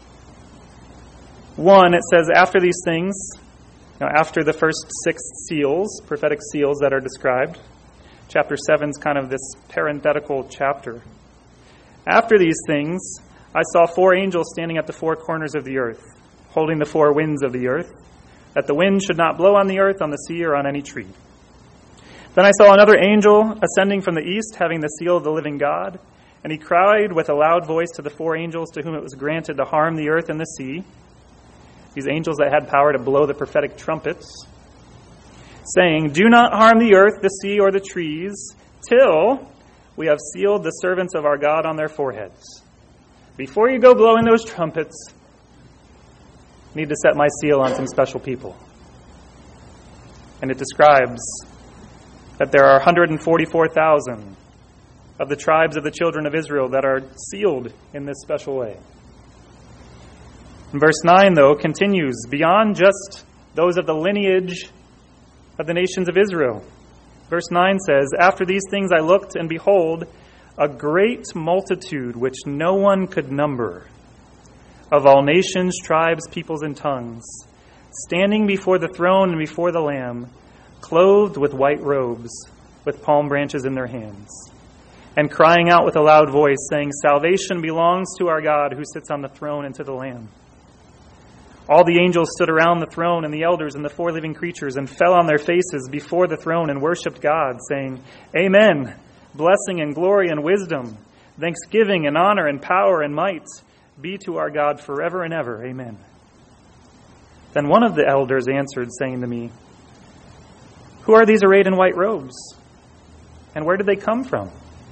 1, it says, after these things, after the first 6 seals, prophetic seals that are described, chapter 7 is kind of this parenthetical chapter. After these things, I saw 4 angels standing at the 4 corners of the earth, holding the 4 winds of the earth, that the wind should not blow on the earth, on the sea, or on any tree. Then I saw another angel ascending from the east, having the seal of the living God, and he cried with a loud voice to the 4 angels to whom it was granted to harm the earth and the sea, these angels that had power to blow the prophetic trumpets, saying, do not harm the earth, the sea, or the trees, till we have sealed the servants of our God on their foreheads. Before you go blowing those trumpets, I need to set my seal on some special people. And it describes that there are 144,000 of the tribes of the children of Israel that are sealed in this special way. And verse 9, though, continues beyond just those of the lineage of the nations of Israel. Verse 9 says, after these things I looked, and behold, a great multitude which no one could number, of all nations, tribes, peoples, and tongues, standing before the throne and before the Lamb, clothed with white robes, with palm branches in their hands, and crying out with a loud voice, saying, "Salvation belongs to our God who sits on the throne and to the Lamb." All the angels stood around the throne, and the elders and the four living creatures, and fell on their faces before the throne and worshipped God, saying, "Amen. Blessing and glory and wisdom, thanksgiving and honor and power and might be to our God forever and ever. Amen." Then one of the elders answered, saying to me, "Who are these arrayed in white robes? And where did they come from?"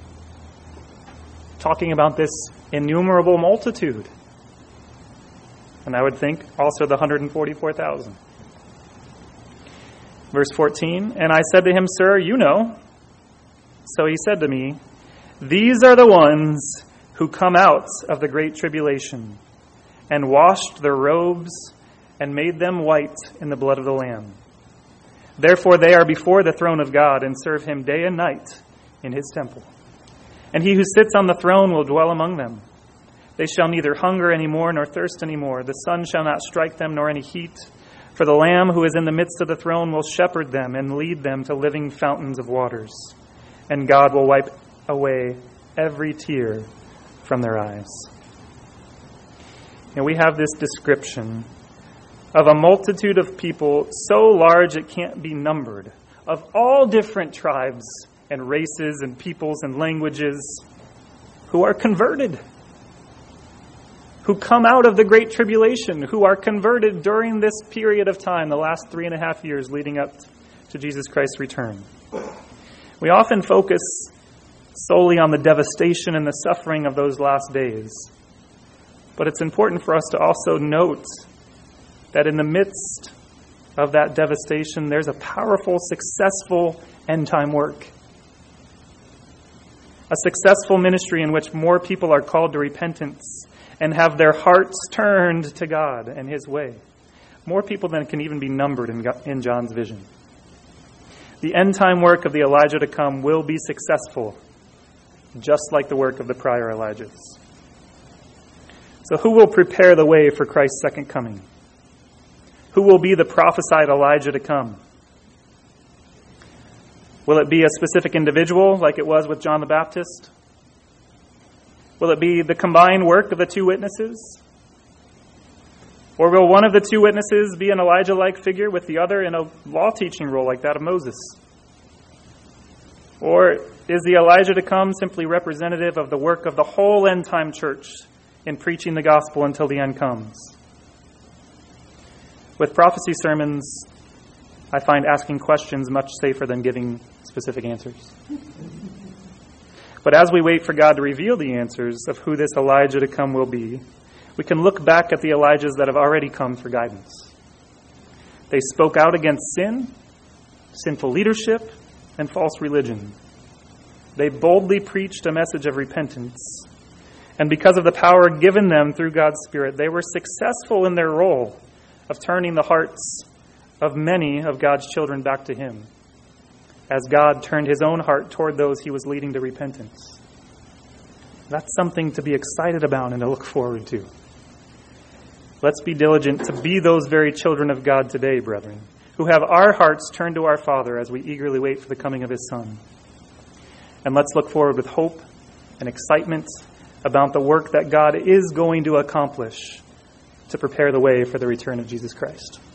Talking about this innumerable multitude. And I would think also the 144,000. Verse 14, "And I said to him, 'Sir, you know.' So he said to me, 'These are the ones who come out of the great tribulation, and washed their robes and made them white in the blood of the Lamb. Therefore they are before the throne of God and serve him day and night in his temple. And he who sits on the throne will dwell among them. They shall neither hunger any more nor thirst any more. The sun shall not strike them nor any heat. For the Lamb who is in the midst of the throne will shepherd them and lead them to living fountains of waters. And God will wipe away every tear from their eyes." And we have this description of a multitude of people so large it can't be numbered, of all different tribes and races and peoples and languages, who are converted, who come out of the Great Tribulation, who are converted during this period of time, the last 3.5 years leading up to Jesus Christ's return. We often focus solely on the devastation and the suffering of those last days. But it's important for us to also note that in the midst of that devastation, there's a powerful, successful end-time work. A successful ministry in which more people are called to repentance and have their hearts turned to God and his way. More people than can even be numbered in John's vision. The end-time work of the Elijah to come will be successful, just like the work of the prior Elijahs. So who will prepare the way for Christ's second coming? Who will be the prophesied Elijah to come? Will it be a specific individual like it was with John the Baptist? Will it be the combined work of the two witnesses? Or will one of the two witnesses be an Elijah-like figure with the other in a law-teaching role like that of Moses? Or is the Elijah to come simply representative of the work of the whole end-time church in preaching the gospel until the end comes? With prophecy sermons, I find asking questions much safer than giving specific answers. But as we wait for God to reveal the answers of who this Elijah to come will be, we can look back at the Elijahs that have already come for guidance. They spoke out against sin, sinful leadership, and false religion. They boldly preached a message of repentance. And because of the power given them through God's Spirit, they were successful in their role of turning the hearts of many of God's children back to him, as God turned his own heart toward those he was leading to repentance. That's something to be excited about and to look forward to. Let's be diligent to be those very children of God today, brethren, who have our hearts turned to our Father as we eagerly wait for the coming of his Son. And let's look forward with hope and excitement about the work that God is going to accomplish to prepare the way for the return of Jesus Christ.